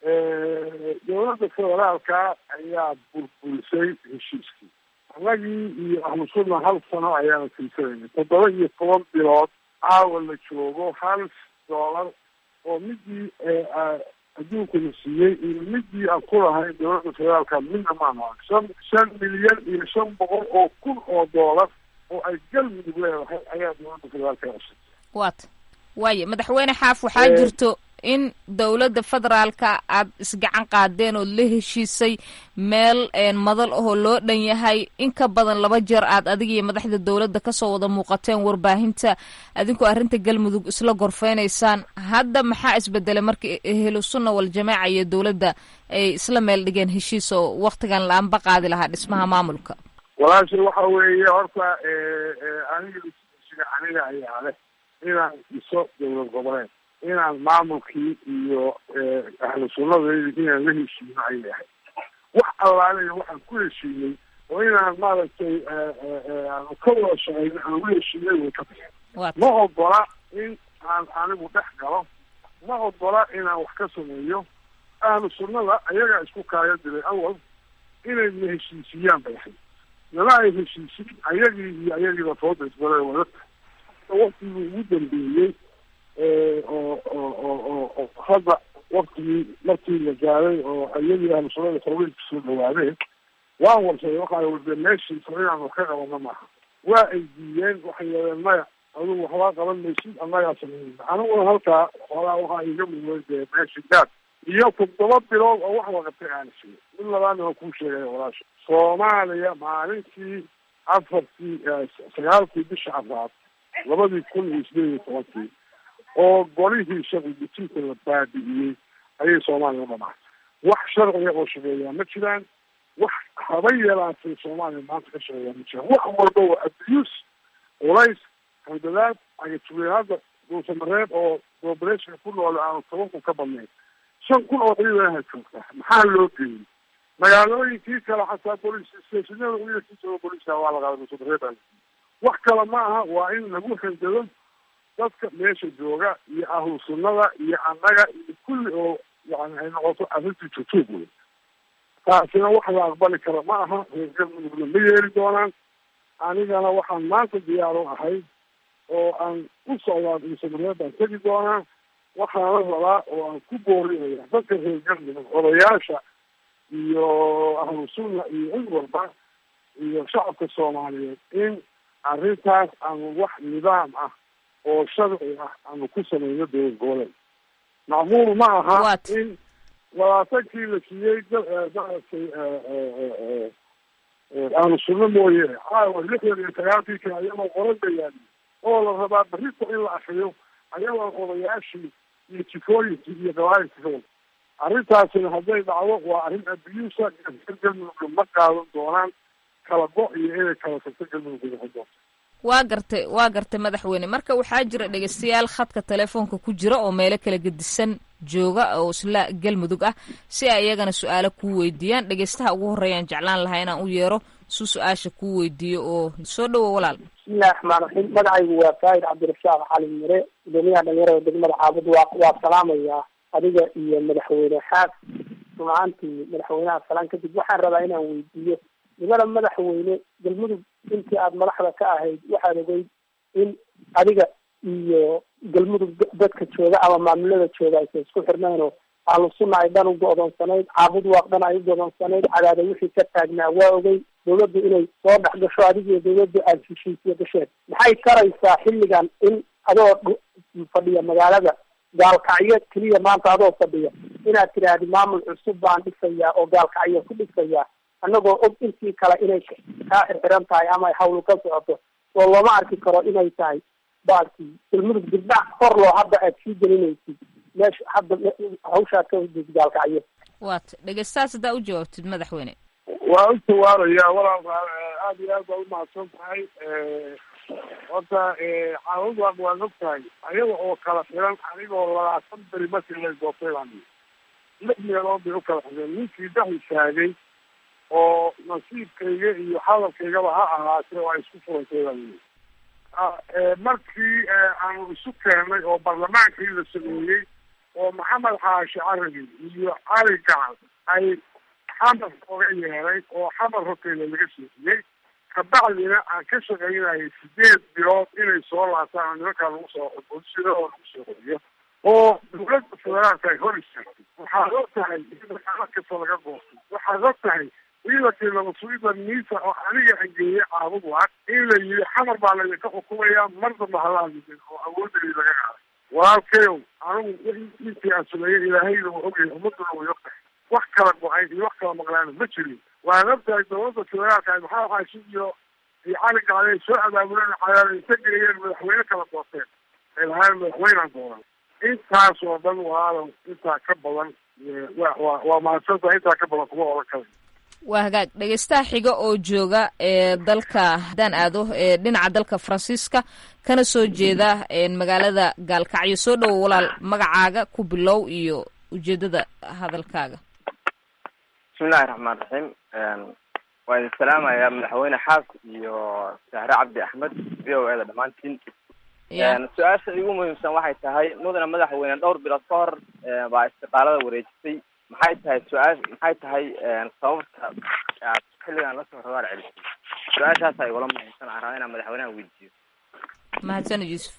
dowladda federaalka ayaa burburisay heshiiskii annagii iyo ahlu sunna hal sano ayaana tiisanayna toddoba iyo toban bilood caawa la joogo hal doolar oo midii adduunkana siiyey iyo midii aan ku lahayn dowladda federaalka midna maanu arag shan shan milyan iyo shan boqol oo kun oo doolar oo ay galmudug leedahay ayaa dowladda federaalka cusub waata waaye madaxweyne xaaf waxaa jirto in dowladda federaalka aad isgacan qaadeen oo la heshiisay meel madal ahoo loo dhan yahay in ka badan laba jeer aad adiga iyo madaxda dowladda kasoo wada muuqateen warbaahinta adinkoo arrinta galmudug isla gorfeynaysaan hadda maxaa isbedelay markii ehlu sunna wal jamaaca iyo dowladda ay isla meel dhigeen heshiis oo waktigan la-aanba qaadi lahaa dhismaha maamulka walaashay waxa weeye horta aniga aniga ayaa leh inaan dhiso dowlad goboleed inaan maamulkii iyo ahlu sunnadayda inaan la heshiino ay lehay wax allaaleya waxaan ku heshiinay oo inaan maaragtay aanu ka wada shaqeyno aan la heshiinay way ka bixin ma ogola in aan anigu dhex galo ma ogola inaan wax ka sameeyo ahlu sunnada ayagaa isku kaayo dilay awal inay na heshiisiyaan bay ahayd lama ay heshiisiin ayagii iyo ayagiiba tooda isbale wadata waktigii ugu dambeeyey oo oo oo oo hadda waktigii markii la gaaray oo ayagii ahlu sunnada farweynka soo dhawaadeen waan warsaday waxaa warde meeshiisa inaan wax ka qabano maaha waa ay diiyeen waxay yadeen maya adugu waxbaa qaban maysid annagaa sameyn aniguna halkaa xoolaa waxaa iga muday dee meeshi gaad iyo toddoba bilood oo wax waqatay aana sheegay mid labaadna waa kuu sheegaya walaasha soomaaliya maalintii afartii sagaalkii bisha afraad labadii kun iyo sideed iyo tobankii oo golihii sharci dejinta la baabi'iyey ayay soomaaliya u dhamaatay wax sharciga oo shaqeeyaa ma jiraan wax haba yaraatay soomaaliya maanta ka shaqeeyaa ma jiraan wax walba waa abuse culays handadaad agajugeen hadda dhuusamareeb oo populationka ku noole aanu toban kun ka badnayn shan kun oo ciidanaha joogta maxaa loo geeyey magaalooyinkii kale xataa bolis stationada uyakiisao boliska waa la qaaday dhuusamareeb wax kale ma aha waa in lagu handado dadka meesha jooga iyo ahlu sunnada iyo annaga iyo kulli oo yani ay noqoto arrintii jujuub wey taasina wax la aqbali kara ma aha reer galmudugna ma yeeli doonaan anigana waxaan maanta diyaar u ahay oo aan u socdaa dhuusamareeb baan tegi doonaa waxaana rabaa oo aan ku boorinaya dadka reer galmudug odayaasha iyo ahlu sunna iyo cid walba iyo shacabka soomaaliyeed in arrintaas aanu wax nidaam ah oo sharci ah aanu ku sameyno dowlad goboleed macmuul ma aha in labaatankii la siiyey maaragtay ahlu sunno mooye caawa lixdan iyo sagaalkii kale ayagoo qoran bayaani oo la rabaa berrito in la akriyo ayagoo odayaashii iyo jifooyinkii iyo gawaayinka ka wada arrintaasina hadday dhacdo waa arrin abuusa galmudugga ma qaadan doonaan kala go- iyo inay kala tagto galmudugga noqon doonto waa gartay waa gartay madaxweyne marka waxaa jira dhegeystayaal khadka telefoonka ku jira oo meelo kala gedisan jooga oo isla galmudug ah si ay iyagana su-aalo kuu weydiiyaan dhegeystaha ugu horreeyaan jeclaan lahaa inaan u yeero su su-aasha kuu weydiiyo oo soo dhowo walaal bismillahi raxmaan raxiim magacaygu waa faahid cabdirashaaq cali mire gudoomiyaha dhalinyarada degmada caabud waa waa salaamayaa adiga iyo madaxweyne xaaf rumaantii madaxweynaha salaan kadib waxaan rabaa inaan weydiiyo nimada madaxweyne galmudug intii aada madaxda ka ahayd waxaad ogeyd in adiga iyo galmudug dadka jooga ama maamulada jooga aysa isku xirnaynoo ahlu sunna ay dhan u go-doonsanayd caabud waaq dhan ay u go-doonsanayd cadaada wixii ka taagnaa waa ogey dawladdu inay soo dhex gasho adiga iyo dawladdu aada heshiisiyo gasheen maxay taraysaa xilligan in adoo fadhiya magaalada gaalkacyo keliya maanta adoo fadhiya inaad tidhaahdi maamul cusub baan dhisayaa oo gaalkacyo ku dhisayaa annagoo og intii kale inay kaa xirxiran tahay ama ay hawlu ka socoto oo looma arki karo inay tahay baalkii galmudug dibdhac hor loo hadda aad sii gelinaysid meesha hadda hawshaad ka hudid gaalkacyo waata dhegeystahaas haddaa u jawaabtid madaxweyne waa u jawaabaya walaal aada iyo aad baa umahadsan tahay. horta caawud waa waan og tahay ayaga oo kala xiran anigoo labaatan beri markii la doortay baan lix meelood bay u kala xireen. ninkii dhex istaagay oo nasiibkayga iyo hadalkaygaba ha ahaatee oo ay isku furantay baan yii markii aanu isu keenay oo barlamaankii la sameeyey oo maxamed xaashi carabi iyo cali gacal ay xamar oga yeeray oo xamar horteeda laga siiyey kabacdina aan ka shaqaynayay sideed bilood inay soo laabtaan oo nimankaa lagu soo bolisida oo lagu soo qoriyo oo dawladda federaalka ay hor istaagtay. waxaad og tahay ciidanka kasta laga goostay. waxaad og tahay ciidankii nabadsuida miisa oo aniga angeeyey caabud waag in la yiri xamar baa laydinka xukumayaa mar damba halaadidin oo awoodadii laga qaaday. walaalkayow anigu intii aan sameeyey ilaahayna waa ogyahay ummaduna way og tahay. wax kala go-ay iyo wax kala maqlaana ma jirin. waan og tahay dawladda federaalka maxaa xaashi iyo iyo cali gacday ay soo abaabuleen cayaar inta geeyeen madaxweyne kala doorteen ay lahaayeen madaxweynaan dooran. intaas oo dhan walaalow intaa ka badan wa wa waa mahadsantaha intaa ka badan kuma oran karayo. waa hagaag dhegeystaha xiga oo jooga ee dalka haddaan aado ee dhinaca dalka faransiiska kana soo jeeda magaalada gaalkacyo. soo dhowo walaal, magacaaga ku bilow iyo ujeedada hadalkaaga. bismillahi raxmaan raxiim. waa idin salaamayaa madaxweyne xaas iyo sahre cabdi axmed v o e da dhammaantiin. su-aasha igu muhiimsan waxay tahay mudane madaxweyne dhowr bilood ka hor baa istiqaalada wareejisay. maxay tahay su-aash maxay tahay sababta aad xilligan lasoo rogaar celisay? su-aashaas ay igula muhiimsan aan rabaa inaan madaxweynaha weydiiyo. mahadsan yuusuf.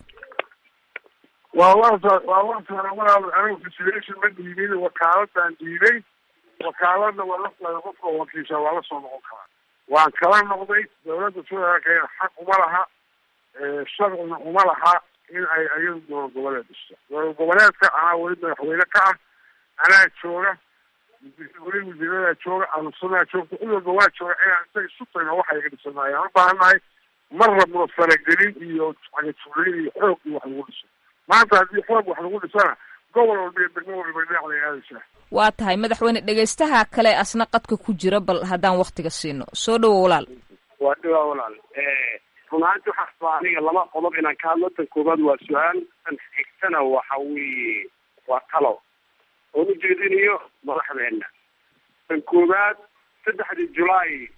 waa waa waa waa walaal anigu situation ma dhiibin, wakaaladaan dhiibay. wakaaladna waa la qofka wakiisha waa la soo noqon karaa. waan kala noqday dawladda federaalka xaq uma laha sharcina uma laha in ay ayadu dowlad goboleed dhisto. dowlad goboleedka anaa weli madaxweyne ka ah, anaa jooga, weli wasiiradaa jooga, alusunaa joogta, cid walba waa jooga. inaan isa isu tagno waxa iga dhisanaayaan u baahannahay. ma rabno faragelin iyo cagajuglayn iyo xoog iyo wax lagu dhiso. maanta haddii xoog wax lagu dhisana gobol walba iyo degmo walba dhinac lay aadaysaa. waa tahay madaxweyne, dhegeystaha kale asna qadka ku jira, bal haddaan waktiga siino. soo dhowo walaal. waa dhawaa walaal. run ahaanti waxaa rabaa aniga laba qodob inaan ka hadlo. tan koobaad waa su-aal, tan xigtana waxa weeye waa talo oon ujeedinayo madaxdeena. tan koobaad saddexdii julaay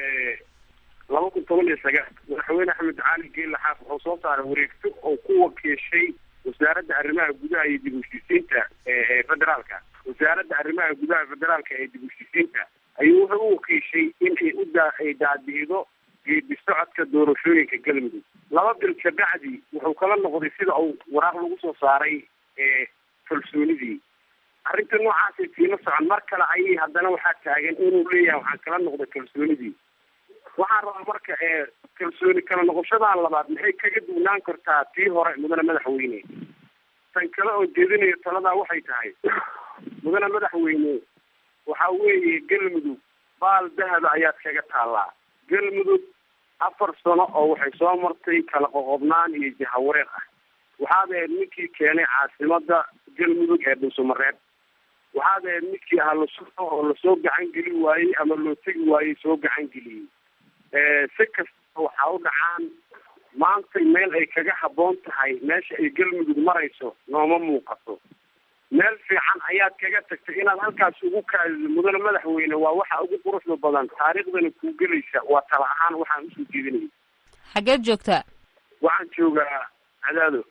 laba kun toban iyo sagaal madaxweyne axmed cali geelle xaas wuxuu soo saaray wareegto oo ku wakiishay wasaaradda arrimaha gudaha iyo dib u heshiisiinta ee federaalka. wasaaradda arrimaha gudaha federaalka ee dib u heshiisiinta ayuu wuxuu u wakiishay in ay u daa ay daadiido geedi socodka doorashooyinka galmudug. laba bil kabacdi wuxuu kala noqday sida uu waraaq lagu soo saaray ee kalsoonidii. arrinta noocaasay tiima socon. mar kale ayay haddana waxaa taagan inuu leeyahay waxaan kala noqday kalsoonidii. waxaan rabaa marka ee kalsooni kala noqoshadan labaad maxay kaga duwnaan kartaa tii hore mudane madaxweyne? tan kale oo jeedinayo taladaa waxay tahay mudane madaxweyne waxa weeye galmudug baal dahaba ayaad kaga taallaa. galmudug afar sano oo waxay soo martay kala qoqobnaan iyo jahawareer ah. waxaad ahayd ninkii keenay caasimada galmudug ee dhuusamareeb. waxaad ahayd ninkii ahlusuno oo lasoo gacan geli waayey ama loo tegi waayey soo gacan geliyey. si kasta waxaa u dhacaan maanta meel ay kaga habboon tahay meesha ay galmudug marayso nooma muuqato. meel fiican ayaad kaga tagtay inaad halkaas ugu kaadido mudane madaxweyne. waa waxa ugu quruxda badan taariikhdana kuu gelaysa. waa tala ahaan waxaan usoo jeedinaya. xageed joogtaa? waxaan joogaa cadaado.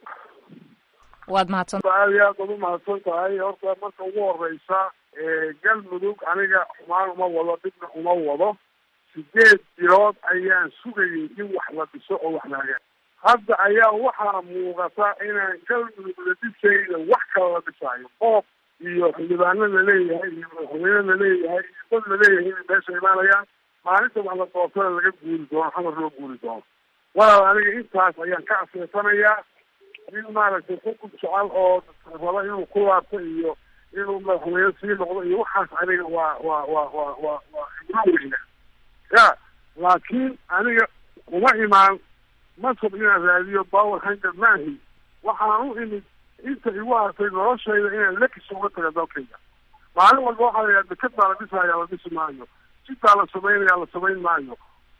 waad mahadsan. aad iyo aad baad umahadsan tahay. horta marka ugu horeysa galmudug aniga xumaan uma wado, dhibna uma wado. sideed bilood ayaan sugayay in wax la dhiso oo wax laga. hadda ayaa waxaa muuqata inaan galmudug la dhisayna wax kala la dhisaayo. qoob iyo xildhibaano laleeyahay iyo madaxweyne laleeyahay iyo dad laleeyahay inay meesha imaanayaan. maalinta wax la doortana laga guuri doono, xamar loo guuri doono. walaal aniga intaas ayaan ka aseesanayaa. in maaragtay xukun jecel oo raba inuu ku laabto iyo inuu madaxweyne sii noqdo iyo waxaas aniga waa waa waa waa waa waa ibno weyna ya. laakiin aniga uma imaan masab inaan raadiyo power hunger maahi. waxaan u imid inta igu hartay noloshayda inaan lekis uga taga dalkayga. maalin walba waxaa la yidhaha deked baa la dhisaya la dhisi maayo, sitaa la samaynaya la samayn maayo.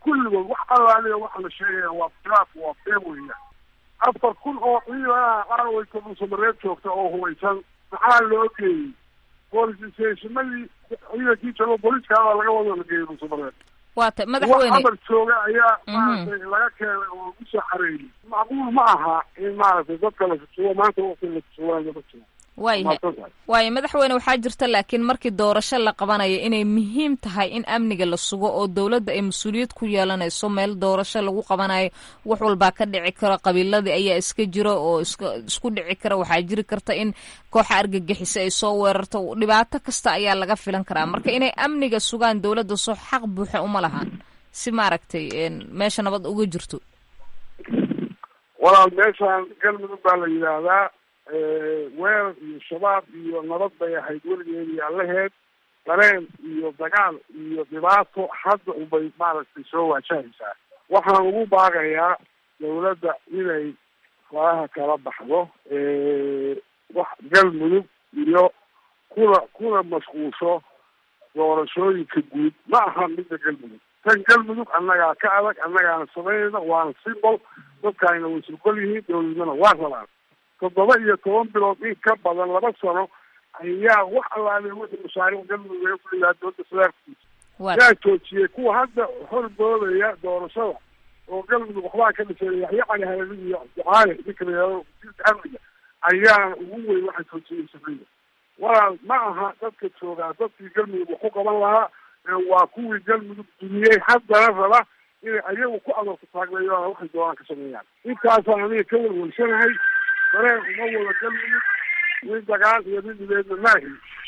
kulligood wax allaaliya waxa la sheegaya waa khilaaf waa been weeyaan afar kun oo ciidanaha qaraweyka dhuusamareeb joogta oo hubaysan maxaa loo geeyey boolisationadii ciidankii joogo booliskaada laga wado la geeyey dhuusamareeb waata madaxweyne amar jooga ayaa maaragtay laga keenay oo lagu soo xareeyey macquul ma aha in maaragtay dadka la susugo maanta waqti la susugayo ma jiro waayahay waayo madaxweyne waxaa jirta laakiin markii doorasho la qabanayo inay muhiim tahay in amniga la sugo oo dowladda ay mas-uuliyad ku yeelanayso meel doorasho lagu qabanayo wax walbaa ka dhici karo qabiiladii ayaa iska jiro oo iska isku dhici kara waxaa jiri karta in kooxa argagixisa ay soo weerarto dhibaato kasta ayaa laga filan karaa marka inay amniga sugaan dowladda soo xaq buuxa uma lahan si maaragtay meesha nabad uga jirto walaal meeshaan galmudug baa la yidhaahdaa weerar iyo shabaab iyo nabad bay ahayd weligeedii allaheed dareen iyo dagaal iyo dhibaato hadda ubay maaragtay soo waajahaysaa waxaan ugu baaqayaa dawladda inay faraha kala baxdo wax galmudug iyo kuna kuna mashquulsho doorashooyinka guud ma aha midda galmudug tan galmudug annagaa ka adag annagaana samaynayna waana simbol dadkaayna way surgol yihiin dawladnana waa rabaan toddoba iyo toban bilood in ka badan laba sano ayaa wax allaale wixii mashaariic galmudug laga fuliyaa dowladda federaalkiisa yaa joojiyey kuwa hadda horboodaya doorashada oo galmudug waxbaa ka dhisay yaxya cali halali iyo ducaale ninka la yihahdo wasiirka amniga ayaana ugu weyn waxa joojiyey safriga walaal ma aha dadka joogaa dadkii galmudug wax ku qaban lahaa waa kuwii galmudug duniyey haddana raba inay ayagu ku adoorto taagleeyaana waxay doonaan ka sameeyaan intaasaan aniga ka welwelsanahay dareen uma wada galmudug nin dagaal iyo nin dhibeedna maahi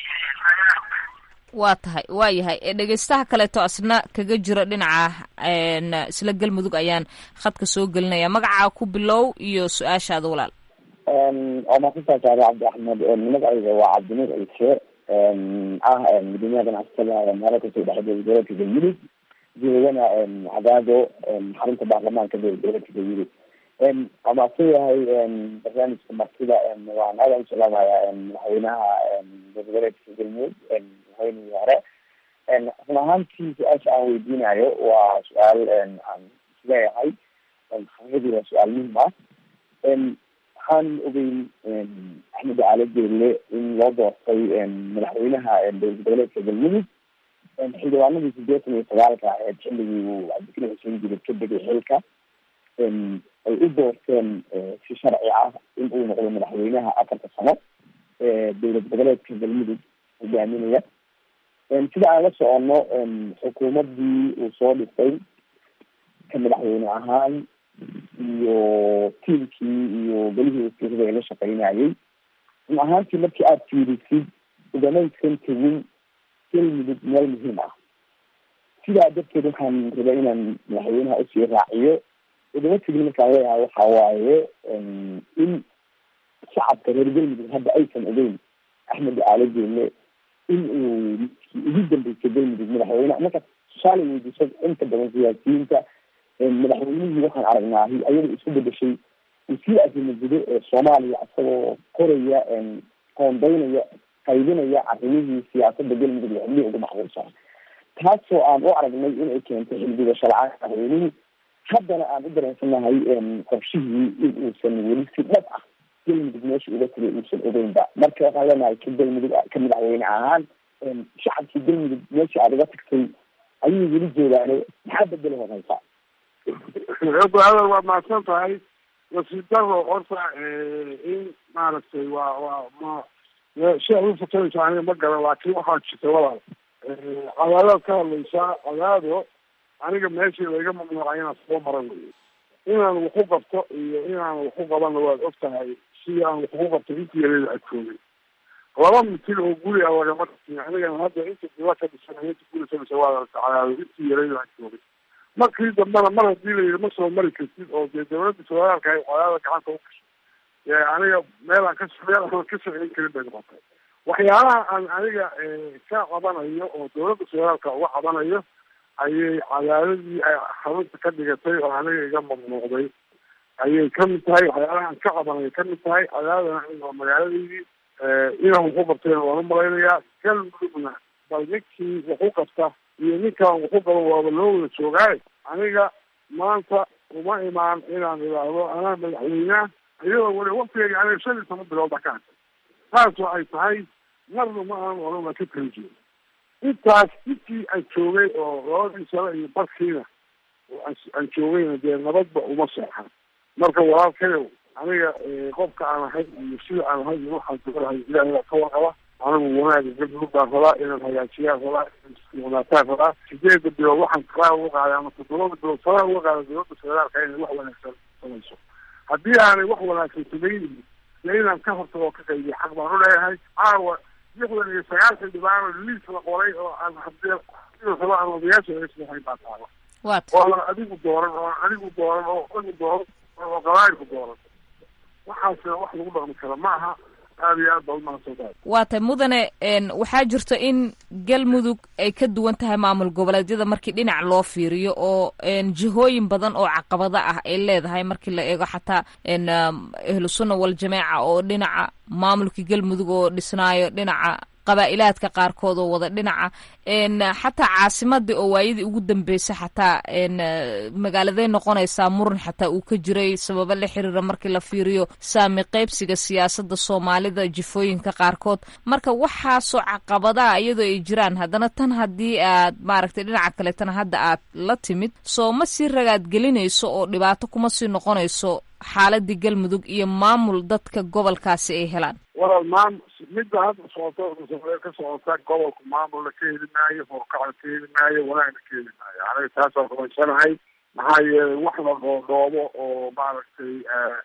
waa tahay waa yahay dhegeystaha kaleeto asna kaga jira dhinaca isla galmudug ayaan khadka soo gelinaya magacaa ku bilow iyo su-aashaada walaal waa mahadsantahay saare cabdi axmed magacayga waa cabdinuur ciise ah madaxweynaha ganacsatada magaalada kasoo dhexda dowladka galmudug joogana cadaado xarunta baarlamaanka dowladka galmudug waa mahadsan yahay barnaamijka martida waan aada u salaamayaa madaxweynaha goboleedka galmudug madaxweynihii hore run ahaantii su-aasha aan weydiinayo waa su-aal aan isleeyahay xaqiiqdii waa su-aal muhim ah waxaan ogeyn axmed caali geelle in loo doortay madaxweynaha dowlad goboleedka galmudug xildhibaanadii sideetan iyo sagaalka ahayd xilligii uu cabdikariim xuseen jilib ka degay xilka ay u doorteen si sharci ah in uu noqdo madaxweynaha afarta sano dowlad goboleedka galmudug hogaaminaya sida aan la soconno xukuumadii uu soo dhistay ka madaxweyne ahaan iyo tiimkii iyo gelihii wasiirada ay la shaqeynayay run ahaantii markii aada fiirisid ugamaydkan tegin galmudug meel muhiim ah sidaa darteed waxaan rabaa inaan madaxweynaha usii raaciyo ugama tegin markaan leeyahay waxa waaye in shacabka reer galmudug hadda aysan ogeyn axmed caali geelle in uu ugu dambeysay galmudug madaxweyne marka tusaale weydiiso inta badan siyaasiyiinta madaxweynihii waxaan aragnaahi ayada isku bedeshay wasiir arrimagudo ee soomaaliya isagoo koraya qoondeynaya qaybinaya arrimihii siyaasada galmudug iyo xubnihii ugu macquulsan taasoo aan u aragnay inay keentay xildhibasho la-aan madaxweynihii haddana aan u dareensanahay qorshihii in uusan weli si dhab ah galmudug meesha uga tagay uusan ogeynba marka waxaan leenahay ka galmudug ka madaxweyne ahaan shacabkii galmudug meesha aad uga tagtay ayay weli joogaane maxaa bedeli horeysa hadal waa mahadsan tahay wasiir daro horta in maaragtay waa waa ma si aad ufatanaysa aniga ma garan laakiin waxaa jirta walaal cadaadaad ka hadlaysaa cadaado aniga meeshii laiga mamnuucay inaan soo maran wey inaan waxu qabto iyo inaan waxu qabana waad og tahay si aan waxu qabto intii yareeda adkoogay laba mitil oo guri a lagama dhisin anigana hadda inta dila ka dhisan inta guri ka dhisa waa cadaado intii yareeda adkoogay markii dambena mar hadii layidhi ma soo mari kartid oo dee dawladda federaalka ay cadaada gacanta u gashay aniga meel aan ka meel aan ka shaqeyn karin bay noqotay waxyaalaha aan aniga ka qabanayo oo dawladda federaalka uga qabanayo ayay cadaadadii ay xarunta ka dhigatay oo aniga iga mamnuucday ayay kamid tahay waxyaalaha aan ka qabanayo kamid tahay cadaadana aniga waa magaaladeydii inaan waxu qabtayna waan u malaynayaa galmudugna bal ninkii waxu qabta iyo ninkaan waxu qaba waaba loo wada joogaaye aniga maanta uma imaan inaan idhaahdo anaa madaxweyneha iyadoo weli waktigeyga aniga shan iyo toban bilood baa ka hartay taasoo ay tahay marna ma aan oran waa ka kala jeeda intaas intii aan joogay oo labadii sano iyo barkiina aan joogayna dee nabadba uma seexan marka walaalkayow aniga qofka aan ahay iyo sida aan ahay iyo waxaan jogalahay ilaahay baa ka warqaba anigu wanaaga galmudug baan rabaa inaan hagaajiyaan rabaa wanaataan rabaa sideeda bilood waxaan qaraa uga qaaday ama toddobada bilood saraa uga qaaday dowladda federaalka inay wax wanaagsan samayso haddii aanay wax wanaagsan samaynin dee inaan ka hortago oo ka qaybiyo xaq baan u leeyahay caawa lixdan iyo sagaalkan dhibaano liis la qoray oo aan hadii raba aan odayaasha isbahayn baa taala oo aan adigu dooran oo aan anigu dooran oo adigu dooran oo qabaayilku dooran waxaasina wax lagu dhaqmi kara ma aha aad iyo aad baa umahadsantahay waa tay mudane waxaa jirta in galmudug ay ka duwan tahay maamul goboleedyada markii dhinac loo fiiriyo oo jihooyin badan oo caqabado ah ay leedahay markii la eego xataa ahlu sunna wal jameeca oo dhinaca maamulkii galmudug oo dhisnaayo dhinaca qabaa'ilaadka qaarkood oo wada dhinaca xataa caasimadii oo waayadii ugu dambeysay xataa magaaladay noqonaysaa muran xataa uu ka jiray sababo la xiriira markii la fiiriyo saami qaybsiga siyaasadda soomaalida jifooyinka qaarkood marka waxaasoo caqabadaha iyadoo ay jiraan haddana tan haddii aad maaragtay dhinaca kaleetana hadda aad la timid soo ma sii ragaad gelinayso oo dhibaato kuma sii noqonayso xaaladii galmudug iyo maamul dadka gobolkaasi ay helaan walaal maam midda hadda socoto ka socota gobolka maamulna ka heli maayo horkacna ka heli maayo wanaagna ka heli maayo aniga taasaan rumaysanahay maxaa yeelay wax la dhoodhoobo oo maaragtay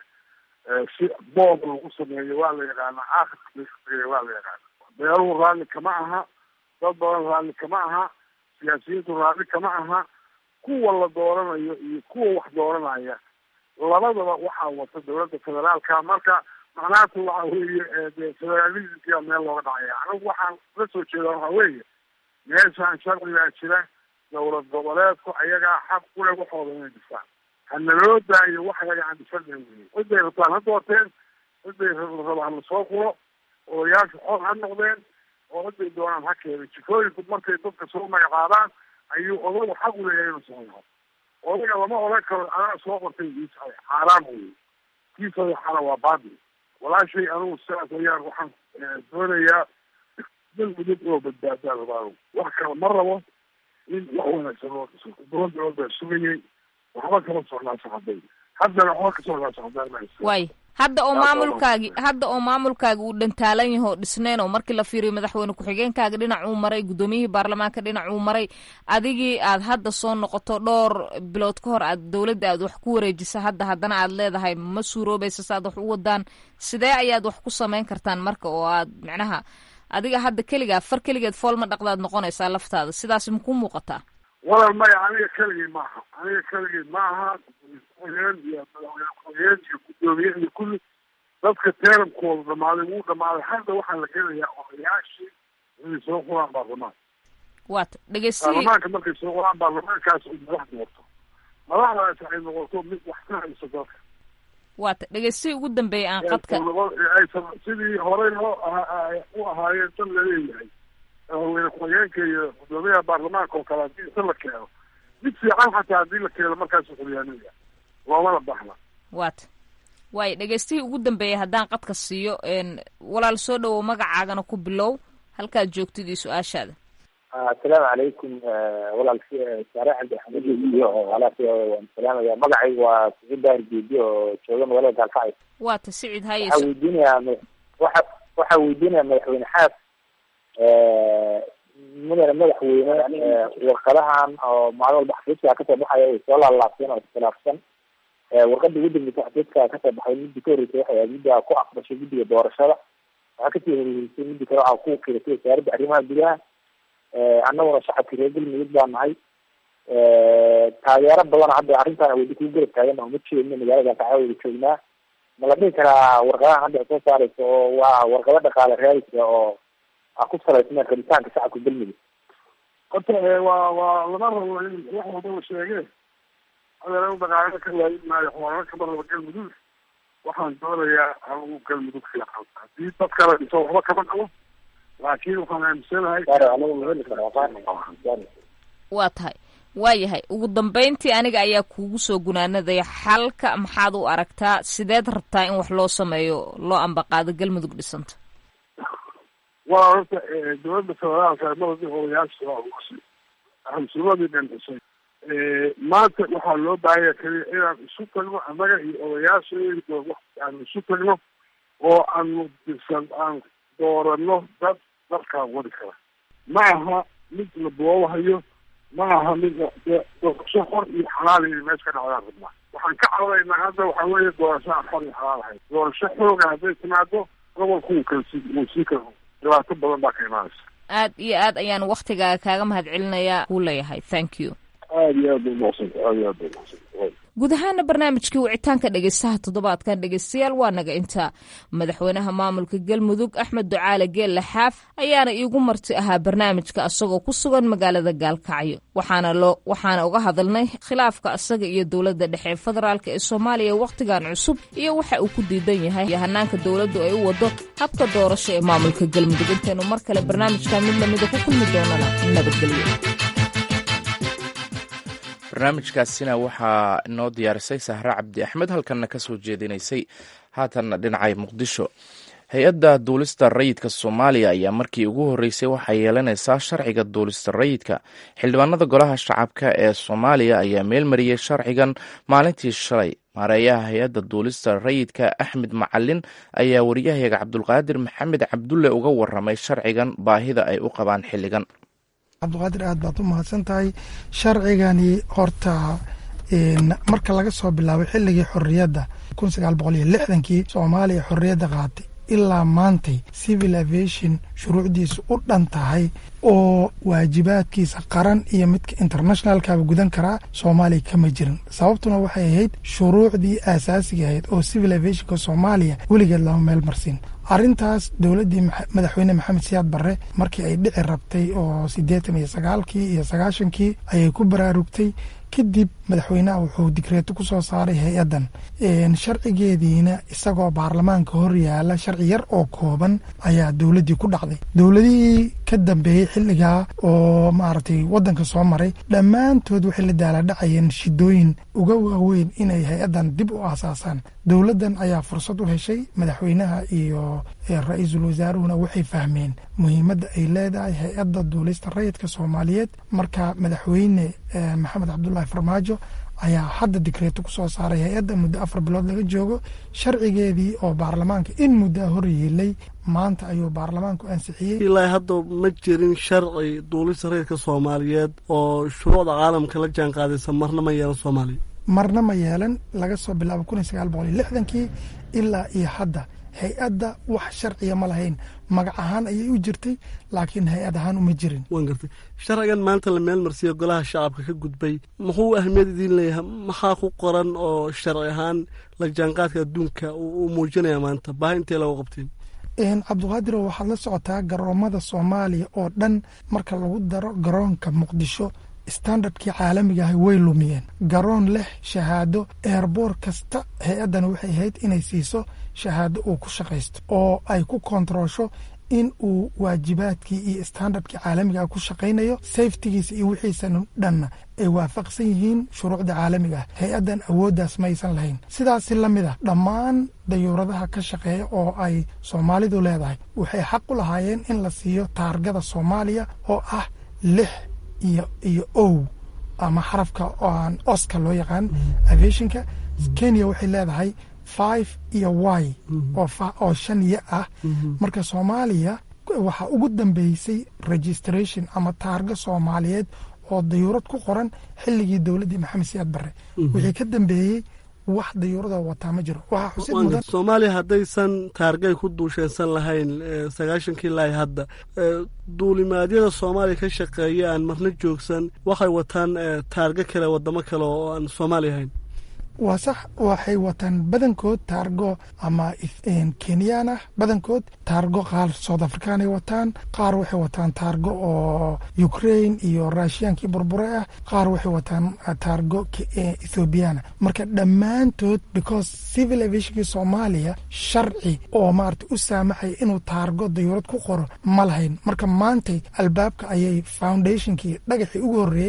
si boob lagu sameeyo waa la yaqaana aakhirka waa la yaqaana beeruhu raalli kama aha dad badan raalli kama aha siyaasiyiintu raalli kama aha kuwa la dooranayo iyo kuwa wax dooranaya labadaba waxaa wata dowladda federaalka marka macnahaatu waxa weeye de federalismkia meel looga dhacaya anigu waxaan la soo jeeda waxa weeye meeshaan sharcigaa jira dowlad goboleedku ayagaa xaq kule waxooda inay dhisaan hanaloo daayo wax ayaga aan dhisanay wey ciday rabtaan ha doorteen ciday raba hala soo quro odayaasha xor ha noqdeen oo ciday doonaan ha keenay jikooyinku markay dadka soo magacaabaan ayuu odagu xaq u leeyahay inuu soo noqo odaga lama oran karo anaa soo qortay iisaay xaaraan wey kiisada xana waa baadil walaashay anigu sidaas ayaan waxaan doonayaa galmudug oo badbaadaa rabaa wax kale ma rabo in wax wanaagsan loo dhiso doon doon baa sugayay waxba kama socnaa socday haddana waxba ka socnaa socdaa way hadda oo maamulkaagi hadda oo maamulkaagi uu dhantaalan yaho dhisneen oo markii la fiiriyo madaxweyne ku-xigeenkaaga dhinac uu maray guddoomiyihii baarlamaanka dhinac uu maray adigii aad hadda soo noqoto dhowr bilood ka hor aad dowladda aad wax ku wareejisa hadda haddana aad leedahay ma suuroobaysa sa aad wax u wadaan sidee ayaad wax ku samayn kartaan marka oo aad macnaha adiga hadda keligaa far keligeed fool ma dhaqdaad noqonaysaa laftaada sidaas makuu muuqataa walal maya aniga keligay maaha aniga keligay maaha iyo madaxweyne ku-xigeen iyo guddoomiye iyo kulli dadka teerankooda dhamaaday wuu dhamaaday hadda waxaa la gelayaa odayaashii inay soo quraan baarlamaanka waata dhegeysi baarlamaanka markay soo quraan baarlamaankaas ay madax doorto madaxdaas ay noqoto mid wax ka hayso dalka waata dhegeysi ugu dambeeyay aan qadka aysan sidii horey loo u ahaayeen tan laleeyahay madaxweyne ku-xigeenka iyo guddoomiyaha baarlamaanka oo kale haddii inta la keeno mid fiican xataa haddii la keeno markaasu xulyaanaya loomana baxna waata waayo dhegeystihii ugu dambeeyay haddaan qadka siiyo walaal soo dhawow magacaagana ku bilow halkaad joogtid iyo su-aashaada assalaamu calaykum walaal saare cabdi axmed iyo walaal waan salaamaya magacaygu waa siciid daahir geedi oo jooga magaalada gaalkacyo waata siciid haye waxaa weydiinayaa waxa waxaa weydiinaya madaxweyne xaas mudane madaxweyne warqadahan oo maalin walba xafiiska kasoo baxaya ay soo laalaabteen oo iskhilaafsan warqada ugu dambeysa xafiiska kasoo baxay midda ka horreysay waxay ahayd midda ku aqbashay guddiga doorashada waxaa kasii horreysay midda kale waxaa ku wakiilatay wasaaradda arrimaha gudaha annaguna shacabkii reer galmudug baa nahay taageero badan hadda arrintaan weli kugu garab taagan oo ma jeedno magaalada kacawada joognaa ma la dhihi karaa warqadahan hadda soo saareysa oo waa warqado dhaqaale raadisa oo a ku salaysneen rabitaanka shacabka galmudug horta waa waa lama rabo in wax walba la sheege adeer dhaqaale ka laayin maayo xoolana kama rabo galmudug waxaan doonayaa anigu galmudug fiican haddii dad kala dhiso waxba kama dhabo laakiin waxaan aaminsanahay waa tahay waayahay ugu dambayntii aniga ayaa kuugu soo gunaanadaya xalka maxaad u aragtaa sideed rabtaa in wax loo sameeyo loo ambaqaado galmudug dhisanta waa horta dowladda federaalka madaxda odayaasha hamsuumadii dhan dhisay maanta waxaa loo baahanya kaliya inaan isu tagno annaga iyo odayaasha aan isu tagno oo aanu disan aan doorano dad dalkaan wadi kara ma aha mid la boobahayo ma aha mid doorasho xor iyo xalaal iyo meesha ka dhacdaan rabnaa waxaan ka cawdaynaa hadda waxaa weeye doorasho aan xor iyo xalaal ahayn doorasho xooga hadday timaado gobolku uu kala sii uu sii karo dhibaato badan baa ka imaanaysa aad iyo aad ayaan waktigaaga kaaga mahad celinayaa kuu leeyahay thank you aad iyo aad bay umaaqsanta aad iyo aad bay umaaqsanta guud ahaana barnaamijkii wicitaanka dhegeystaha toddobaadkan dhegeystayaal waa naga intaa madaxweynaha maamulka galmudug axmed ducaale geelle xaaf ayaana iigu marti ahaa barnaamijka asagoo ku sugan magaalada gaalkacyo waxaana loo waxaana uga hadalnay khilaafka asaga iyo dowladda dhexe federaalk ee soomaaliya wakhtigan cusub iyo waxa uu ku diidan yahay iyo hanaanka dowladdu ay u wado habka doorasho ee maamulka galmudug intaynu mar kale barnaamijka mid lamida ku kulmi doonana nabadgelyo barnaamijkaasina waxaa inoo diyaarisay sahre cabdi axmed halkanna ka soo jeedinaysay haatanna dhinacay muqdisho hay-adda duulista rayidka soomaaliya ayaa markii ugu horreysay waxay yeelanaysaa sharciga duulista rayidka xildhibaanada golaha shacabka ee soomaaliya ayaa meelmariyey sharcigan maalintii shalay maareeyaha hay-adda duulista rayidka axmed macalin ayaa wariyahayaga cabdulqaadir maxamed cabdulle uga waramay sharcigan baahida ay u qabaan xilligan cabdiqaadir aad baad u mahadsan tahay sharcigani horta marka laga soo bilaabay xilligii xorriyadda kun sagaal boqol iyo lixdankii soomaaliya xorriyadda qaatay ilaa maantay civil aviation shuruucdiisu u dhan tahay oo waajibaadkiisa qaran iyo midka internationalkaba gudan karaa soomaaliya kama jirin sababtuna waxay ahayd shuruucdii aasaasiga ahayd oo civil aviationka soomaaliya weligeed lama meel marsin arrintaas dowladdii madaxweyne maxamed siyaad barre markii ay dhici rabtay oo siddeetan iyo sagaalkii iyo sagaashankii ayay ku baraarugtay kadib madaxweynaha wuxuu digreeto ku soo saaray hay-addan sharcigeediina isagoo baarlamaanka hor yaala sharci yar oo kooban ayaa dowladdii ku dhacday dowladihii ka dambeeyey xilligaa oo maaragtay waddanka soo maray dhammaantood waxay la daaladhacayeen shidooyin uga waaweyn inay hay-addan dib u aasaasaan dowladdan ayaa fursad u heshay madaxweynaha iyo ra-iisul wasaaruhuna waxay fahmeen muhiimadda ay leedahay hay-adda duulista rayidka soomaaliyeed marka madaxweyne maxamed cabdullaahi farmaajo ayaa hadda digreeto ku soo saaray hay-adda muddo afar bilood laga joogo sharcigeedii oo baarlamaanka in muddaa hor yeelay maanta ayuu baarlamaanku ansixiyey ilaa hadda ma jirin sharci duulista rayidka soomaaliyeed oo shuruucda caalamka la jaan qaadaysa marna ma yeelan soomaaliya marna ma yeelan laga soo bilaabo kun iyo sagaal boqol iyo lixdankii ilaa iyo hadda hay-adda wax sharciya ma lahayn magac ahaan ayay u jirtay laakiin hay-ad ahaan uma jirin waan gartay sharcigan maanta la meel marsiyo golaha shacabka ka gudbay muxuu ahmiyad idiin leeyahay maxaa ku qoran oo sharci ahaan la jaanqaadka adduunka uu muujinaya maanta baahi intee lagu qabteen cabdiqaadiro waxaad la socotaa garoomada soomaaliya oo dhan marka lagu daro garoonka muqdisho standardkii caalamiga ahay way lumiyeen garoon leh shahaado eerboor kasta hay-addan waxay ahayd inay siiso shahaado uu ku shaqaysto oo ay ku kontaroosho in uu waajibaadkii iyo standardkii caalamiga ah ku shaqaynayo safetigiisa iyo wixiisan dhanna ay waafaqsan yihiin shuruucda caalamiga ah hay-addan awooddaas maysan lahayn sidaasi la mid ah dhammaan dayuuradaha ka shaqeeya oo ay soomaalidu leedahay waxay xaq u lahaayeen in la siiyo taargada soomaaliya oo ah lix iyo iyo ow ama xarafka aan oska loo yaqaan aviationka kenya waxay leedahay five iyo y oo oo shan ya ah marka soomaaliya waxaa ugu dambeysay registration ama taarga soomaaliyeed oo dayuurad ku qoran xilligii dowladdii maxamed siyaad barre wixii ka dambeeyey wax dayuurada wataa ma jiro waxaa xusid mudan soomaaliya haddaysan taargay ku duusheensan lahayn sagaashankii laay hadda duulimaadyada soomaaliya ka shaqeeya aan marna joogsan waxay wataan taargo kale wadamo kale oo aan soomaaliya ahayn waa sax waxay wataan badankood taargo ama kenyaan ah badankood taargo qaar south african ay wataan qaar waxay wataan taargo oo ukraine iyo rushiyaankii burbure ah qaar waxay wataan taargo ethoobiyaana marka dhammaantood because civil aviationkii soomaaliya sharci oo maarata u saamaxaya inuu taargo dayuurad ku qoro ma lahayn marka maantay albaabka ayay foundationkii dhagaxii ugu horreeyey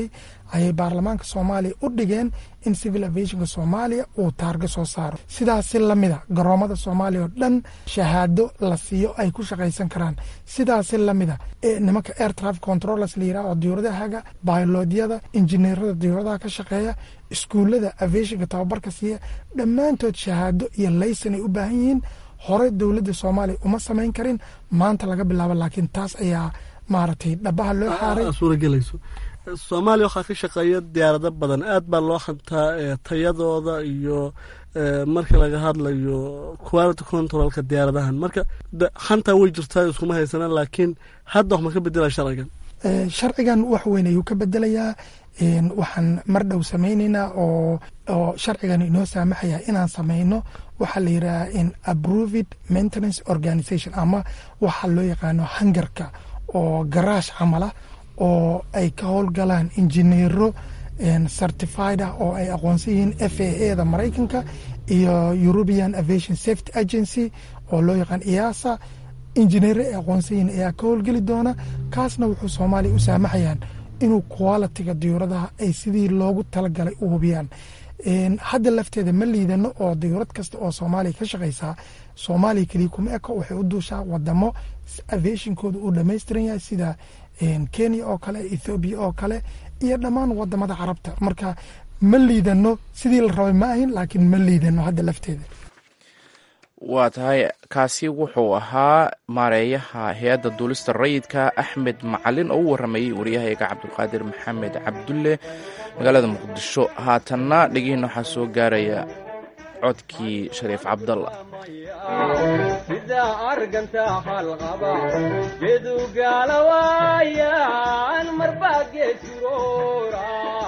ayay baarlamaanka soomaaliya u dhigeen in civil aviationka soomaaliya uu taarga soo saaro. sidaasi lamida garoomada soomaaliya oo dhan shahaado la siiyo ay ku shaqaysan karaan. sidaasi lamida nimanka air traffic controllers la yiraahdo oo diyuuradahaga, bailodyada, injineerada diyuuradaha ka shaqeeya, iskuullada aviationka tababarka siiya, dhammaantood shahaado iyo laysan ay u baahan yihiin. hore dowladda soomaaliya uma samayn karin, maanta laga bilaabo laakiin taas ayaa maaragtay dhabaha loo xaaray. suuragelayso soomaaliya waxaa ka shaqeeya diyaarado badan, aad baa loo hantaa tayadooda iyo marka laga hadlayo quality controlka diyaaradahan. marka hantaa way jirtaa, iskuma haysanaan, laakiin hadda wax ma ka bedela sharcigan? sharcigan wax weyn ayuu ka bedelayaa. waxaan mar dhow samaynaynaa oo oo sharcigan inoo saamaxaya inaan samayno waxaa la yidhaha in approved maintenance organization, ama waxaa loo yaqaano hangarka oo garaash camala oo ay ka howlgalaan injineero certified ah oo ay aqoonsan yihiin F A A da Maraykanka iyo European Aviation Safety Agency oo loo yaqaan I A S A. injineero ay aqoonsan yihiin ayaa ka howlgeli doona. kaasna wuxuu Soomaaliya u saamaxayaan inuu quality-ga diyuuradaha ay sidii loogu talagalay u hubiyaan. hadda lafteeda ma liidano oo diyuurad kasta oo Soomaaliya ka shaqaysaa, Soomaaliya kaliya kuma eko, waxay u duushaa wadamo aviationkooda uu dhammaystiran yahay sida Kenya oo kale, Ethiopia oo kale iyo dhammaan wadamada carabta. marka ma liidano, sidii la rabay ma ahin, laakiin ma liidano hadda lafteeda. waa tahay kaasi wuxuu ahaa maareeyaha hay-adda duulista rayidka Axmed Macalin oo u waramayey wariyahayga Cabdulqaadir Maxamed Cabdulle magaalada Muqdisho. haatanna dhegihiina waxaa soo gaaraya codkii Shariif Cabdalla. sida arganta halqaba geedu galawayaan marba geesura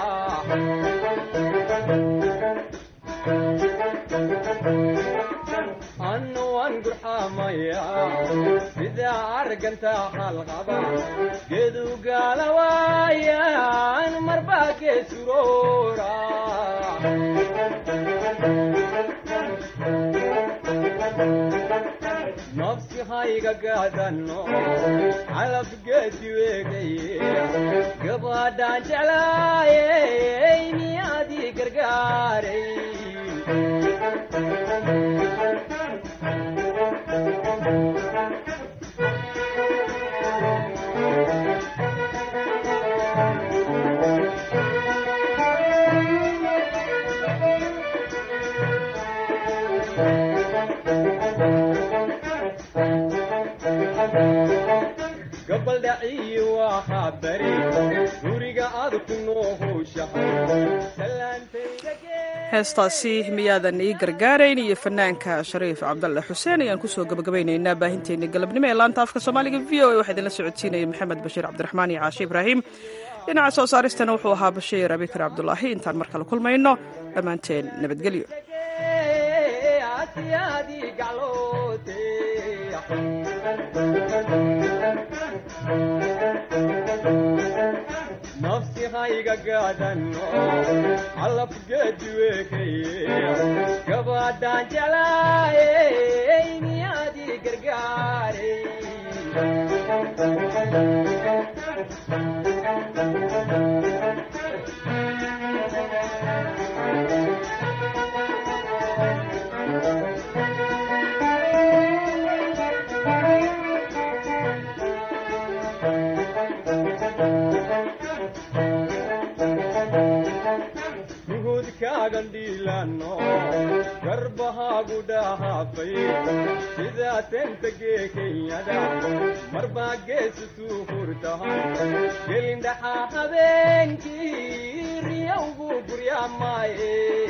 anu an gurxamaya sida arganta halqaba geedu galawayaan marba geesura nafsi hayga gaadano calaf geedi weegaye gabadhaan jeclaayey miyaadii gargaaray gabaldhaciyi waa habari guriga aad ku heestaasi miyaadan ii gargaarayn iyo fanaanka shariif cabdalle xuseen ayaan kusoo gabagabaynaynaa baahinteennii galabnimo ee laanta afka soomaaliga v o a waxaa idinla socodsiinaya maxamed bashiir cabdiraxmaan iyo caashe ibraahim. dhinaca soo saaristana wuxuu ahaa bashiir abikar cabdulaahi. intaan mar kale kulmayno dhammaanteen nabadgelyo. nafsi hayga gaadano calaf geedi weekaye gabadhaan jeclaayey miyaadii gargaaray gandhiilano garbahaagu dhahaafay sidaa tentagee kenyada marbaa geesu tuu hurtahay gelindhaxaa habeenkii riyowgu guryaamaaye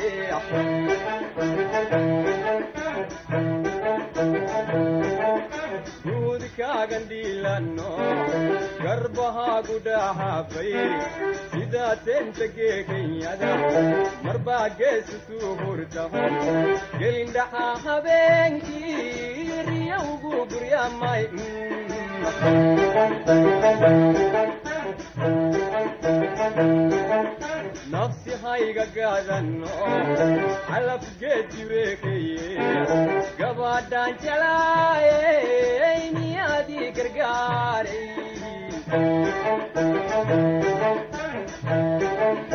gandhiilano garbahaagu dhahaafay sidaa tentagee kenyada marbaa geesu tuu hurtahay gelindhaxaa habeenkii riyowgu guryaamay nafsi hayga gaadano calaf geedi weekaye gabadhaan jeclaayey miyaadii gargaaray